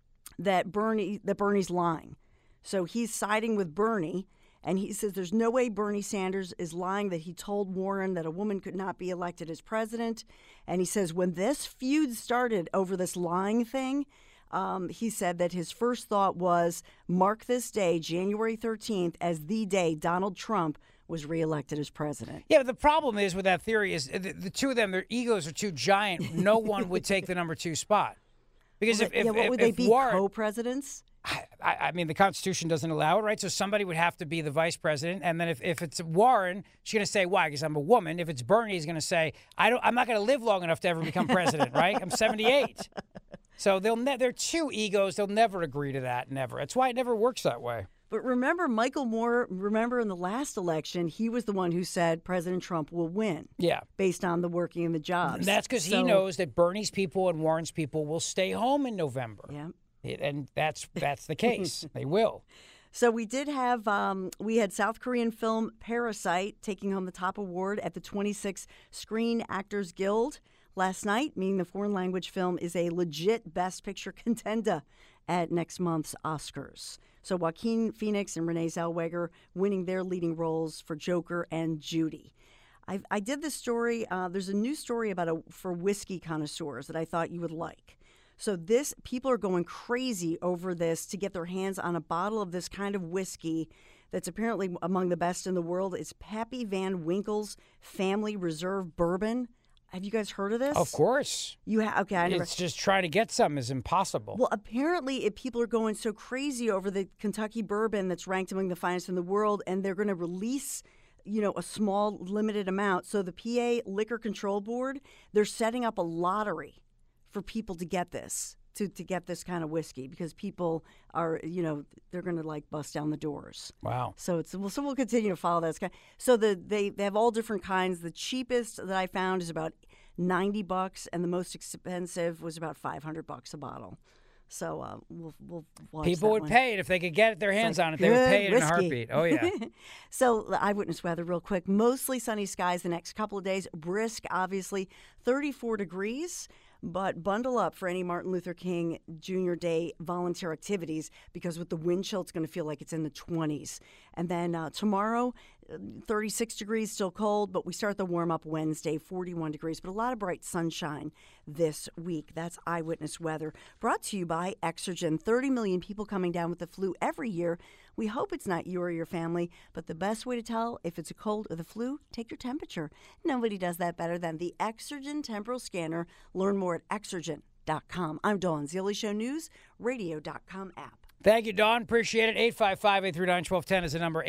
S9: that Bernie's lying. So he's siding with Bernie, and he says there's no way Bernie Sanders is lying that he told Warren that a woman could not be elected as president. And he says when this feud started over this lying thing, he said that his first thought was mark this day, January 13th, as the day Donald Trump was reelected as president.
S4: Yeah, but the problem is with that theory is the two of them, their egos are too giant. No one would take the number 2 spot. Because
S9: what would they be,
S4: Warren,
S9: co-presidents?
S4: I mean, the Constitution doesn't allow it, right? So somebody would have to be the vice president. And then if it's Warren, she's going to say, why? Because I'm a woman. If it's Bernie, he's going to say, I'm not going to live long enough to ever become president, right? I'm 78. So they're two egos. They'll never agree to that, never. That's why it never works that way.
S9: But remember, Michael Moore, in the last election, he was the one who said President Trump will win.
S4: Yeah.
S9: Based on the working and the jobs.
S4: And that's because he knows that Bernie's people and Warren's people will stay home in November.
S9: Yeah.
S4: And that's the case. They will.
S9: So we did have, we had South Korean film Parasite taking home the top award at the 26th Screen Actors Guild last night, meaning the foreign language film is a legit Best Picture contender at next month's Oscars. So Joaquin Phoenix and Renee Zellweger winning their leading roles for Joker and Judy. I did this story. There's a new story for whiskey connoisseurs that I thought you would like. So people are going crazy over this to get their hands on a bottle of this kind of whiskey that's apparently among the best in the world. It's Pappy Van Winkle's Family Reserve Bourbon. Have you guys heard of this?
S4: Of course.
S9: You have? Okay, I never.
S4: It's just trying to get some is impossible.
S9: Well, apparently, people are going so crazy over the Kentucky bourbon that's ranked among the finest in the world, and they're going to release, a small limited amount. So the PA Liquor Control Board, they're setting up a lottery for people to get this, to get this kind of whiskey, because people are, they're going to bust down the doors.
S4: Wow.
S9: So we'll continue to follow that. So they have all different kinds. The cheapest that I found is about $90, and the most expensive was about $500 a bottle. So we'll watch
S4: people
S9: that
S4: would
S9: one.
S4: pay it if they could get their hands on it. They would pay it in a heartbeat. Oh, yeah.
S9: So eyewitness weather real quick. Mostly sunny skies the next couple of days. Brisk, obviously, 34 degrees. But bundle up for any Martin Luther King Jr. Day volunteer activities, because with the wind chill, it's going to feel like it's in the 20s. And then tomorrow, 36 degrees, still cold, but we start the warm-up Wednesday, 41 degrees, but a lot of bright sunshine this week. That's eyewitness weather. Brought to you by Exergen. 30 million people coming down with the flu every year. We hope it's not you or your family, but the best way to tell if it's a cold or the flu, take your temperature. Nobody does that better than the Exergen Temporal Scanner. Learn more at Exergen.com. I'm Dawn Zioli Show News, radio.com app.
S4: Thank you, Dawn. Appreciate it. 855-839-1210 is the number,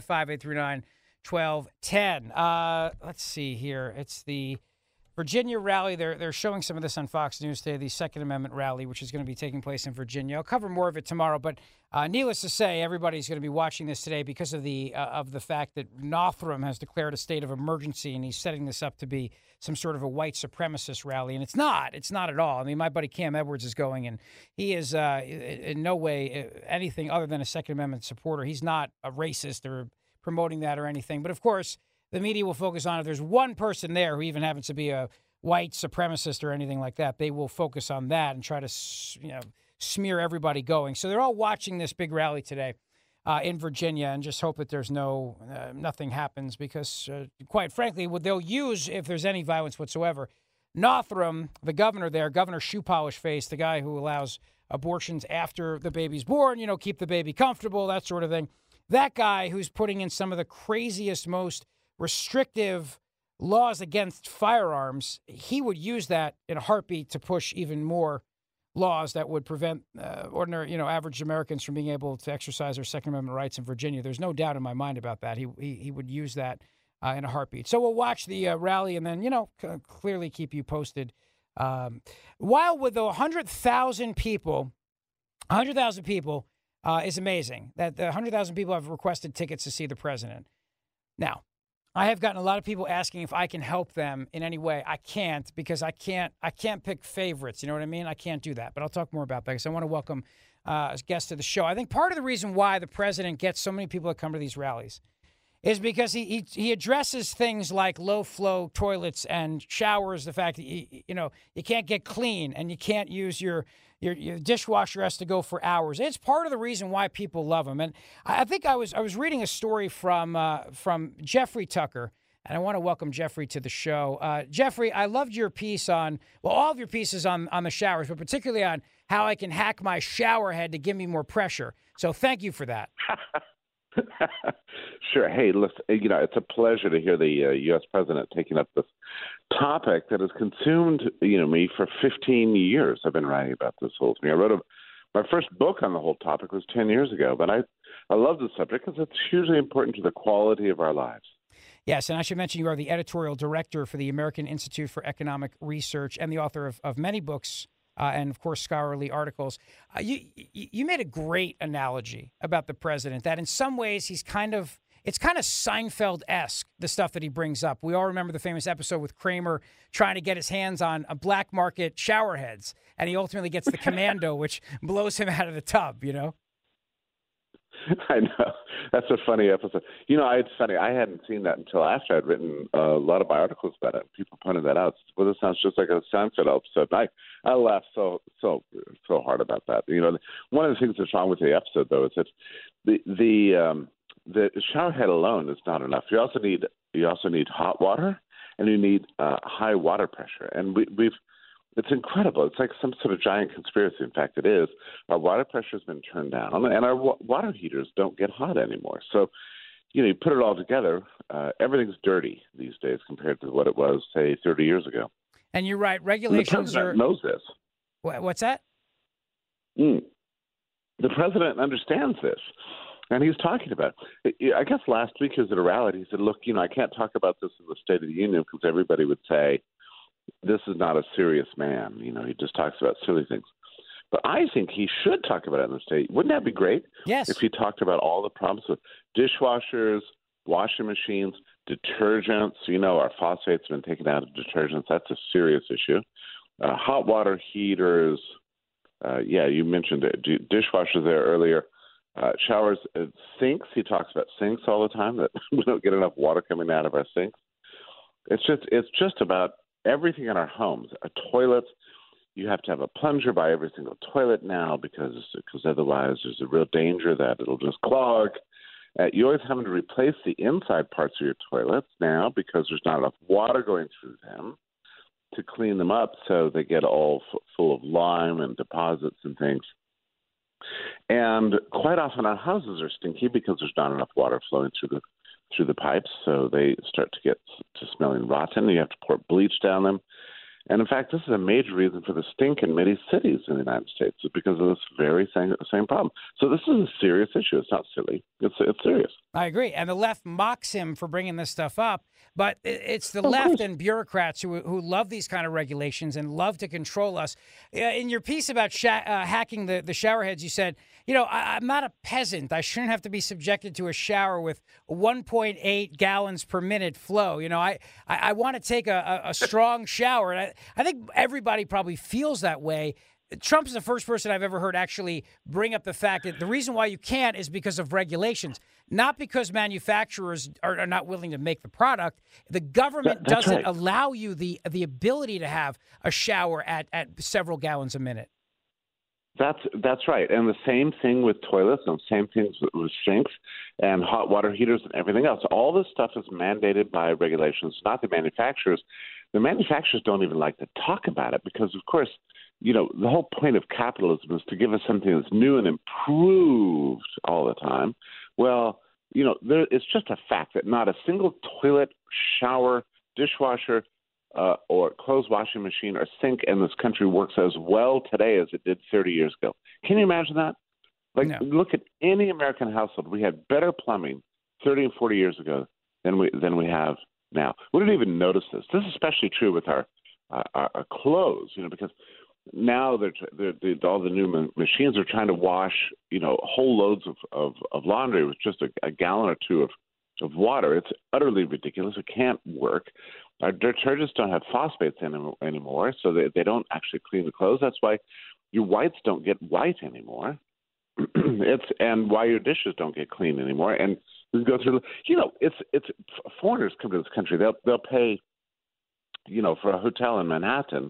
S4: 855-839-1210. Let's see here. It's the Virginia rally. They're showing some of this on Fox News today, the Second Amendment rally, which is going to be taking place in Virginia. I'll cover more of it tomorrow, but needless to say, everybody's going to be watching this today because of the fact that Northam has declared a state of emergency, and he's setting this up to be some sort of a white supremacist rally, and it's not. It's not at all. I mean, my buddy Cam Edwards is going, and he is in no way anything other than a Second Amendment supporter. He's not a racist or promoting that or anything, but of course, the media will focus on if there's one person there who even happens to be a white supremacist or anything like that, they will focus on that and try to, smear everybody going. So they're all watching this big rally today in Virginia, and just hope that there's nothing happens, because quite frankly, what they'll use, if there's any violence whatsoever, Northam, the governor there, Governor Shoe Polish Face, the guy who allows abortions after the baby's born, keep the baby comfortable, that sort of thing. That guy who's putting in some of the craziest, most restrictive laws against firearms, he would use that in a heartbeat to push even more laws that would prevent ordinary, average Americans from being able to exercise their Second Amendment rights in Virginia. There's no doubt in my mind about that. He would use that in a heartbeat. So we'll watch the rally and then, clearly keep you posted. While with the 100,000 people is amazing that the 100,000 people have requested tickets to see the president. Now, I have gotten a lot of people asking if I can help them in any way. I can't because I can't pick favorites. You know what I mean? I can't do that. But I'll talk more about that because I want to welcome a guest to the show. I think part of the reason why the president gets so many people that come to these rallies is because he addresses things like low-flow toilets and showers, the fact that, you can't get clean and you can't use your dishwasher has to go for hours. It's part of the reason why people love him. And I think I was reading a story from Jeffrey Tucker, and I want to welcome Jeffrey to the show. Jeffrey, I loved your piece on, all of your pieces on the showers, but particularly on how I can hack my shower head to give me more pressure. So thank you for that.
S12: Sure. Hey, listen, it's a pleasure to hear the U.S. president taking up this topic that has consumed, me for 15 years. I've been writing about this whole thing. I wrote my first book on the whole topic was 10 years ago, but I love the subject because it's hugely important to the quality of our lives.
S4: Yes, and I should mention you are the editorial director for the American Institute for Economic Research and the author of many books and, of course, scholarly articles. You made a great analogy about the president, that in some ways it's kind of Seinfeld-esque, the stuff that he brings up. We all remember the famous episode with Kramer trying to get his hands on a black market shower heads, and he ultimately gets the Commando, which blows him out of the tub,
S12: I know. That's a funny episode. It's funny. I hadn't seen that until after I'd written a lot of my articles about it. People pointed that out. Well, this sounds just like a Seinfeld episode. I laughed so hard about that. One of the things that's wrong with the episode, though, is that the shower head alone is not enough. You also need hot water, and you need high water pressure. And it's incredible. It's like some sort of giant conspiracy. In fact, it is. Our water pressure has been turned down, and our water heaters don't get hot anymore. So, you put it all together, everything's dirty these days compared to what it was, say, 30 years ago.
S4: And you're right. Regulations
S12: the president knows this.
S4: What's that?
S12: The president understands this, and he's talking about it. I guess last week he was at a rally. He said, look, I can't talk about this in the State of the Union because everybody would say, this is not a serious man. He just talks about silly things. But I think he should talk about it in the state. Wouldn't that be great?
S4: Yes.
S12: If he talked about all the problems with dishwashers, washing machines, detergents. Our phosphates have been taken out of detergents. That's a serious issue. Hot water heaters. You mentioned it. Dishwashers there earlier. Showers, sinks. He talks about sinks all the time, that we don't get enough water coming out of our sinks. It's just about everything in our homes. A toilet, you have to have a plunger by every single toilet now because otherwise there's a real danger that it'll just clog. You're always having to replace the inside parts of your toilets now because there's not enough water going through them to clean them up, so they get all full of lime and deposits and things. And quite often our houses are stinky because there's not enough water flowing through the pipes, so they start to get to smelling rotten. You have to pour bleach down them. And in fact, this is a major reason for the stink in many cities in the United States, because of this very same problem. So this is a serious issue. It's not silly. It's serious.
S4: I agree. And the left mocks him for bringing this stuff up, but it's the left and bureaucrats who love these kind of regulations and love to control us. In your piece about hacking the shower heads, you said, I'm not a peasant. I shouldn't have to be subjected to a shower with 1.8 gallons per minute flow. I want to take a strong shower. And I think everybody probably feels that way. Trump is the first person I've ever heard actually bring up the fact that the reason why you can't is because of regulations, not because manufacturers are not willing to make the product. The government doesn't allow you the ability to have a shower at several gallons a minute.
S12: That's right. And the same thing with toilets and the same things with sinks and hot water heaters and everything else. All this stuff is mandated by regulations, not the manufacturers. The manufacturers don't even like to talk about it because, of course, the whole point of capitalism is to give us something that's new and improved all the time. Well, it's just a fact that not a single toilet, shower, dishwasher, or clothes washing machine or sink in this country works as well today as it did 30 years ago. Can you imagine that? Look at any American household. We had better plumbing 30 and 40 years ago than we have now. We don't even notice this. This is especially true with our clothes, because now all the new machines are trying to wash, whole loads of laundry with just a gallon or two of water. It's utterly ridiculous. It can't work. Our detergents don't have phosphates in them anymore, so they don't actually clean the clothes. That's why your whites don't get white anymore. And why your dishes don't get clean anymore. And we go through, it's foreigners come to this country. They'll pay, for a hotel in Manhattan,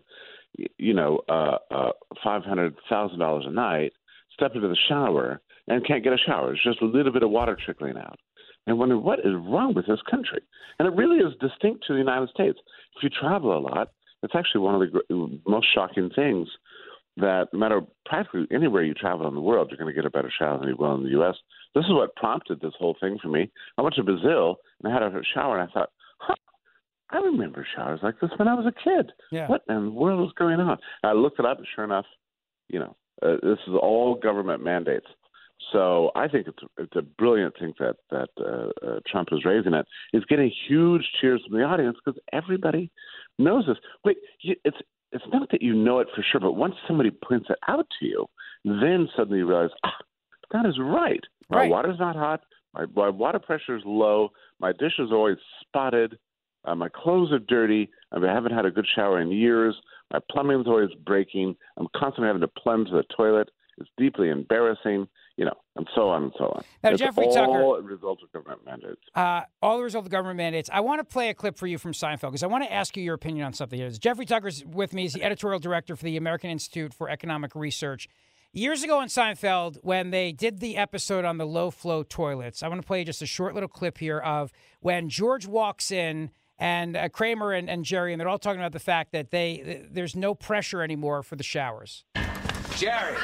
S12: $500,000 a night, step into the shower and can't get a shower. It's just a little bit of water trickling out. And wonder what is wrong with this country. And it really is distinct to the United States. If you travel a lot, it's actually one of the most shocking things that no matter practically anywhere you travel in the world, you're going to get a better shower than you will in the U.S. This is what prompted this whole thing for me. I went to Brazil and I had a shower and I thought, I remember showers like this when I was a kid.
S4: Yeah.
S12: What in the world is going on? I looked it up and sure enough, this is all government mandates. So I think it's a brilliant thing that Trump is raising it. It's getting huge cheers from the audience because everybody knows this. Wait, it's not that you know it for sure, but once somebody points it out to you, then suddenly you realize, that is right. My water's not hot. My water pressure is low. My dish is always spotted. My clothes are dirty. I haven't had a good shower in years. My plumbing's always breaking. I'm constantly having to plunge the toilet. It's deeply embarrassing, and so on and so on.
S4: Now,
S12: it's
S4: Jeffrey
S12: all
S4: Tucker,
S12: a result of government mandates.
S4: All the result of government mandates. I want to play a clip for you from Seinfeld because I want to ask you your opinion on something here. Jeffrey Tucker's with me. He's the editorial director for the American Institute for Economic Research. Years ago on Seinfeld, when they did the episode on the low-flow toilets, I want to play just a short little clip here of when George walks in and Kramer and Jerry, and they're all talking about the fact that there's no pressure anymore for the showers.
S14: Jerry!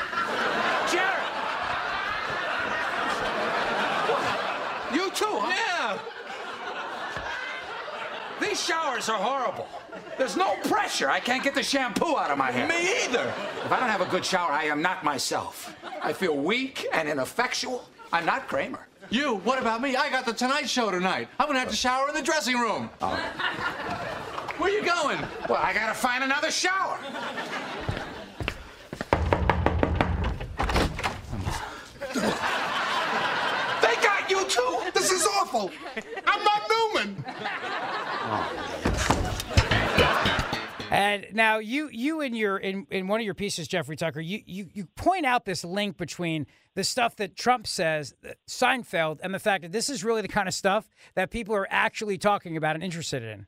S14: You too, huh? Yeah. These showers are horrible. There's no pressure. I can't get the shampoo out of my hair. Me either. If I don't have a good shower, I am not myself. I feel weak and ineffectual. I'm not Kramer.
S19: You? What about me? I got the Tonight Show tonight. I'm gonna have to shower in the dressing room.
S14: Oh.
S19: Where you going?
S14: Well, I gotta find another shower.
S19: They got you too? This is awful. I'm not Newman.
S4: And now you in one of your pieces, Jeffrey Tucker, you point out this link between the stuff that Trump says, Seinfeld, and the fact that this is really the kind of stuff that people are actually talking about and interested in.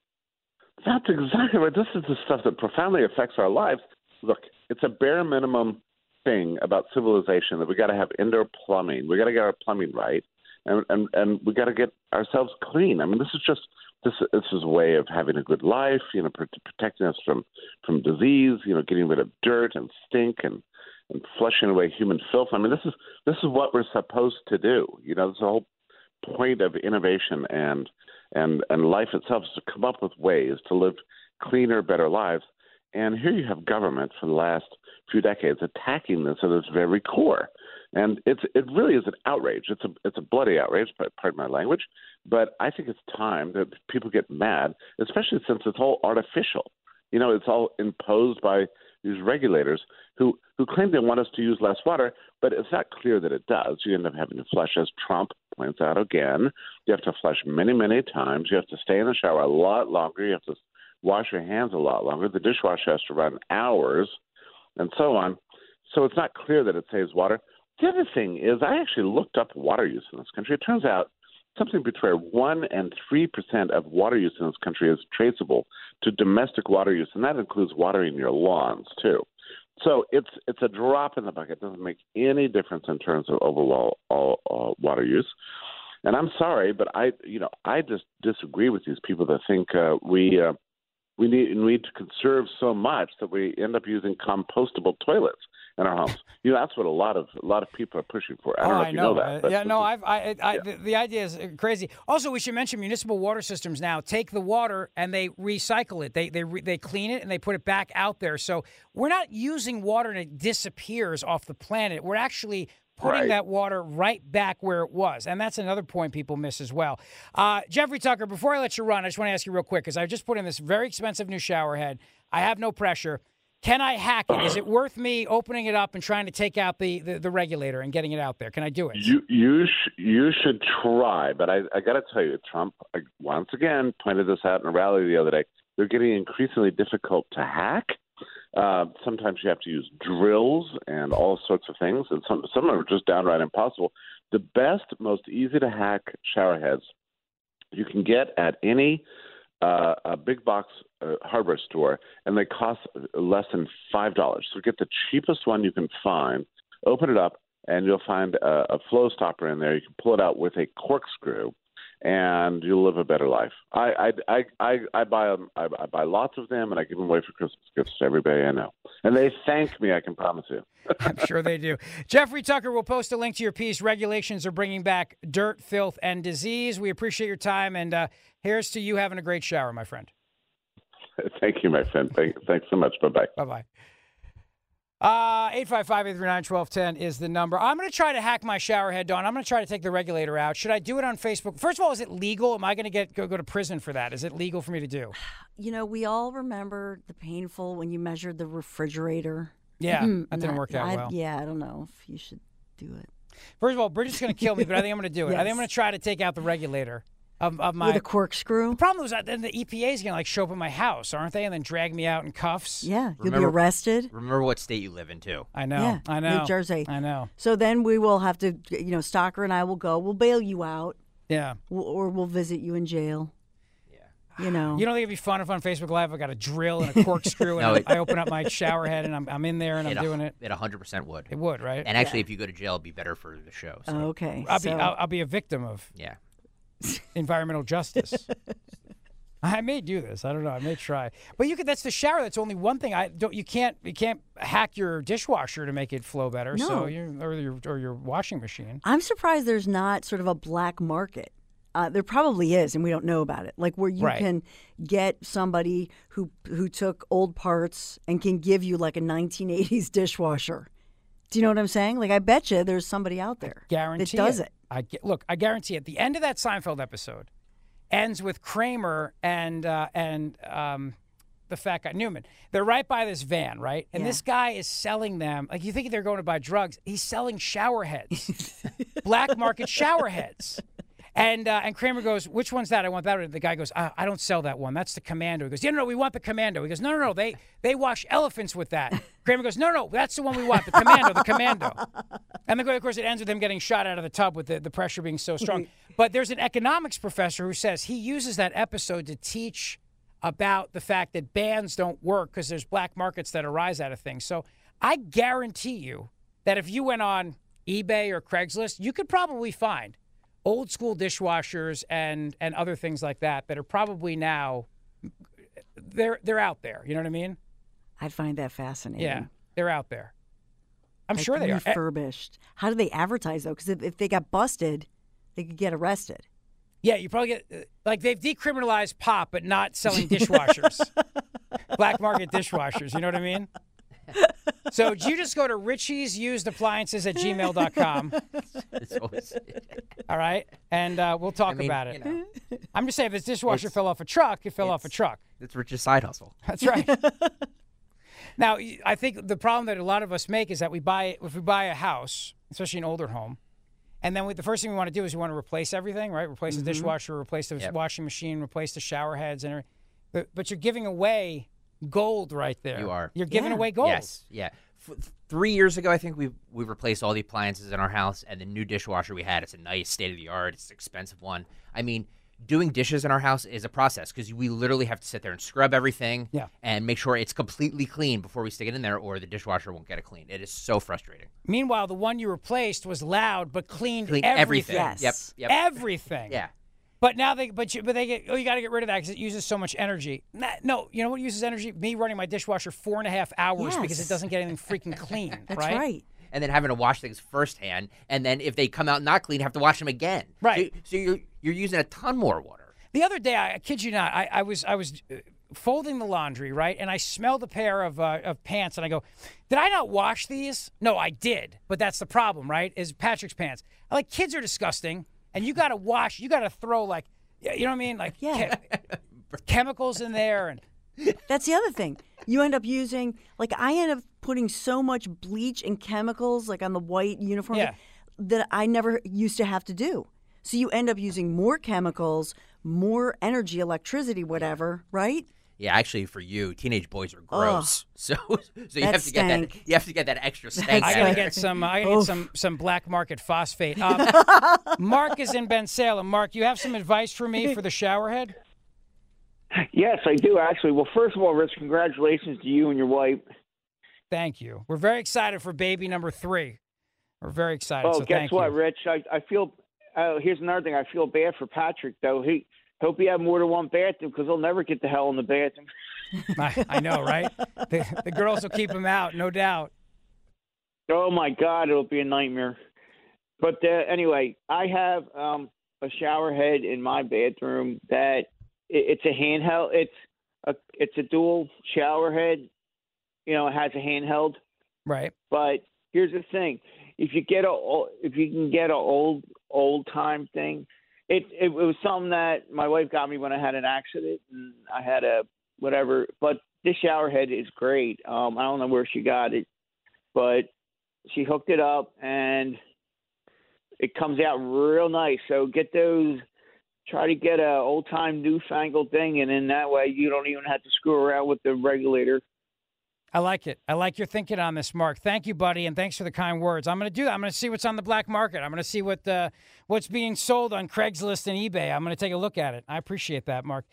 S12: That's exactly right. This is the stuff that profoundly affects our lives. Look, it's a bare minimum thing about civilization that we got to have indoor plumbing. We got to get our plumbing right, and we got to get ourselves clean. I mean, this is a way of having a good life. Protecting us from disease. Getting rid of dirt and stink and flushing away human filth. I mean, this is what we're supposed to do. This is the whole point of innovation and life itself is to come up with ways to live cleaner, better lives. And here you have government for the last few decades attacking this at its very core. And it really is an outrage. It's a bloody outrage, pardon my language. But I think it's time that people get mad, especially since it's all artificial. It's all imposed by these regulators who claim they want us to use less water, but it's not clear that it does. You end up having to flush, as Trump points out again. You have to flush many, many times. You have to stay in the shower a lot longer. You have to wash your hands a lot longer. The dishwasher has to run hours and so on. So it's not clear that it saves water. The other thing is I actually looked up water use in this country. It turns out something between 1% and 3% of water use in this country is traceable to domestic water use, and that includes watering your lawns too. So it's a drop in the bucket. It doesn't make any difference in terms of overall water use. And I'm sorry, but I just disagree with these people that think we need to conserve so much that we end up using compostable toilets in our homes. That's what a lot of people are pushing for. I don't know if you know that.
S4: The idea is crazy. Also, we should mention municipal water systems now take the water and they recycle it. They clean it and they put it back out there. So we're not using water and it disappears off the planet. We're actually putting that water right back where it was. And that's another point people miss as well. Jeffrey Tucker, before I let you run, I just want to ask you real quick, because I just put in this very expensive new shower head. I have no pressure. Can I hack it? Is it worth me opening it up and trying to take out the regulator and getting it out there? Can I do it?
S12: You should try, but I got to tell you, Trump once again pointed this out in a rally the other day. They're getting increasingly difficult to hack. Sometimes you have to use drills and all sorts of things, and some are just downright impossible. The best, most easy to hack shower heads you can get at any a big box hardware store, and they cost less than $5. So get the cheapest one you can find, open it up, and you'll find a flow stopper in there. You can pull it out with a corkscrew, and you'll live a better life. I buy lots of them, and I give them away for Christmas gifts to everybody I know. And they thank me, I can promise you.
S4: I'm sure they do. Jeffrey Tucker will post a link to your piece. Regulations are bringing back dirt, filth, and disease. We appreciate your time, and here's to you having a great shower, my friend.
S12: Thank you, my friend. Thanks so much. Bye-bye.
S4: Bye-bye. 855-839-1210 is the number. I'm going to try to hack my shower head, Dawn. I'm going to try to take the regulator out. Should I do it on Facebook? First of all, is it legal? Am I going to go to prison for that? Is it legal for me to do?
S9: You know, we all remember the painful when you measured the refrigerator.
S4: Yeah, that didn't work out well.
S9: Yeah, I don't know if you should do it.
S4: First of all, Bridget's going to kill me, but I think I'm going to do it. Yes. I think I'm going to try to take out the regulator. Of my,
S9: with a corkscrew?
S4: The problem is that then the EPA is going to show up at my house, aren't they? And then drag me out in cuffs.
S9: Yeah, you'll be arrested.
S5: Remember what state you live in, too.
S4: I know.
S9: Yeah,
S4: I know.
S9: New Jersey.
S4: I know.
S9: So then we will have to, Stocker and I will go. We'll bail you out.
S4: Yeah.
S9: Or we'll visit you in jail. Yeah. You don't
S4: think it'd be fun if on Facebook Live I got a drill and a corkscrew and I open up my shower head and I'm in there and I'm doing it?
S5: It 100% would.
S4: It would, right?
S5: And actually, if you go to jail, it'd be better for the show. So.
S9: Okay.
S4: I'll be a victim of.
S5: Yeah.
S4: Environmental justice. I may do this. I don't know. I may try. But that's the shower. That's only one thing. You can't hack your dishwasher to make it flow better.
S9: No.
S4: So or your washing machine.
S9: I'm surprised there's not sort of a black market. There probably is, and we don't know about it. Like where you can get somebody who took old parts and can give you like a 1980s dishwasher. Do you know what I'm saying? Like I bet you there's somebody out there that does it.
S4: I guarantee it. The end of that Seinfeld episode ends with Kramer and the fat guy, Newman. They're right by this van, right? And this guy is selling them, like you think they're going to buy drugs. He's selling shower heads, black market shower heads. And Kramer goes, which one's that? I want that one. The guy goes, I don't sell that one. That's the Commando. He goes, no, we want the Commando. He goes, no, they wash elephants with that. Kramer goes, no, that's the one we want, the Commando. And then, of course, it ends with him getting shot out of the tub with the pressure being so strong. But there's an economics professor who says he uses that episode to teach about the fact that bans don't work because there's black markets that arise out of things. So I guarantee you that if you went on eBay or Craigslist, you could probably find old school dishwashers and other things like that are probably now they're out there. You know what I mean?
S9: I'd find that fascinating.
S4: Yeah, they're out there. I'm
S9: like
S4: sure they are
S9: refurbished. How do they advertise though? Because if they got busted, they could get arrested.
S4: Yeah, you probably get they've decriminalized pop, but not selling dishwashers, black market dishwashers. You know what I mean? So you just go to richiesusedappliances@gmail.com. All right, and we'll talk about it. I'm just saying, if this dishwasher fell off a truck, it fell off a truck.
S5: It's Rich's side hustle.
S4: That's right. Now, I think the problem that a lot of us make is that if we buy a house, especially an older home, and then the first thing we want to do is we want to replace everything, right? Replace the dishwasher, replace the washing machine, replace the shower heads, and everything. But you're giving away gold right there.
S5: You are.
S4: You're giving away gold.
S5: Yes. Yeah. 3 years ago, I think we replaced all the appliances in our house, and the new dishwasher we had, it's a nice state-of-the-art, it's an expensive one. I mean, doing dishes in our house is a process because we literally have to sit there and scrub everything and make sure it's completely clean before we stick it in there, or the dishwasher won't get it clean. It is so frustrating.
S4: Meanwhile, the one you replaced was loud but cleaned
S5: everything.
S9: Yes.
S5: Yep.
S4: Everything.
S5: Yeah.
S4: But now they get, you got to get rid of that because it uses so much energy. No, you know what uses energy? Me running my dishwasher 4.5 hours because it doesn't get anything freaking clean.
S9: That's right.
S5: And then having to wash things firsthand, and then if they come out not clean, have to wash them again.
S4: Right.
S5: So you're using a ton more water.
S4: The other day, I kid you not, I was folding the laundry, right? And I smelled a pair of pants, and I go, did I not wash these? No, I did. But that's the problem, right? Is Patrick's pants. Like, kids are disgusting, and you got to wash. You got to throw, like, you know what I mean? Like, chemicals in there. And
S9: that's the other thing. You end up using, like, I end up putting so much bleach and chemicals, like, on the white uniform that I never used to have to do. So you end up using more chemicals, more energy, electricity, whatever, right?
S5: Yeah, actually, for you, teenage boys are gross. So you
S9: that
S5: have to get that. You have to get that extra stank.
S4: I gotta get some. I gotta get some black market phosphate. Mark is in Ben Salem. Mark, you have some advice for me for the shower head?
S18: Yes, I do actually. Well, first of all, Rich, congratulations to you and your wife.
S4: Thank you. We're very excited for baby number 3. We're very excited.
S18: Oh,
S4: so
S18: guess
S4: thank
S18: what,
S4: you.
S18: Rich? I feel. Here's another thing. I feel bad for Patrick, though. Hope he had more than one bathroom because he'll never get the hell in the bathroom.
S4: I know, right? The girls will keep him out, no doubt.
S18: Oh, my God. It'll be a nightmare. But anyway, I have a shower head in my bathroom that it's a handheld. It's a dual shower head. You know, it has a handheld.
S4: Right.
S18: But here's the thing. If you can get an old time thing, it was something that my wife got me when I had an accident and I had a whatever. But this shower head is great. I don't know where she got it, but she hooked it up and it comes out real nice. So get those. Try to get a old time newfangled thing, and in that way you don't even have to screw around with the regulator.
S4: I like it. I like your thinking on this, Mark. Thank you, buddy, and thanks for the kind words. I'm going to do that. I'm going to see what's on the black market. I'm going to see what's being sold on Craigslist and eBay. I'm going to take a look at it. I appreciate that, Mark.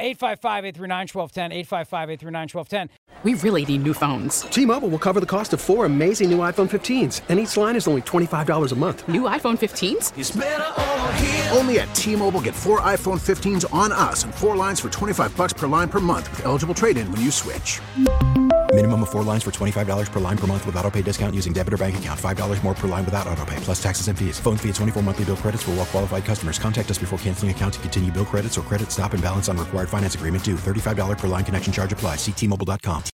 S4: 855-839-1210, 855-839-1210.
S20: We really need new phones.
S23: T-Mobile will cover the cost of 4 amazing new iPhone 15s, and each line is only $25 a month.
S20: New iPhone 15s?
S23: It's better over here.
S24: Only at T-Mobile, get 4 iPhone 15s on us and 4 lines for $25 per line per month with eligible trade-in when you switch.
S25: Minimum of 4 lines for $25 per line per month with autopay discount using debit or bank account. $5 more per line without autopay, plus taxes and fees. Phone fee at 24 monthly bill credits for well-qualified customers. Contact us before canceling account to continue bill credits or credit stop and balance on required finance agreement due. $35 per line connection charge applies. See T-Mobile.com.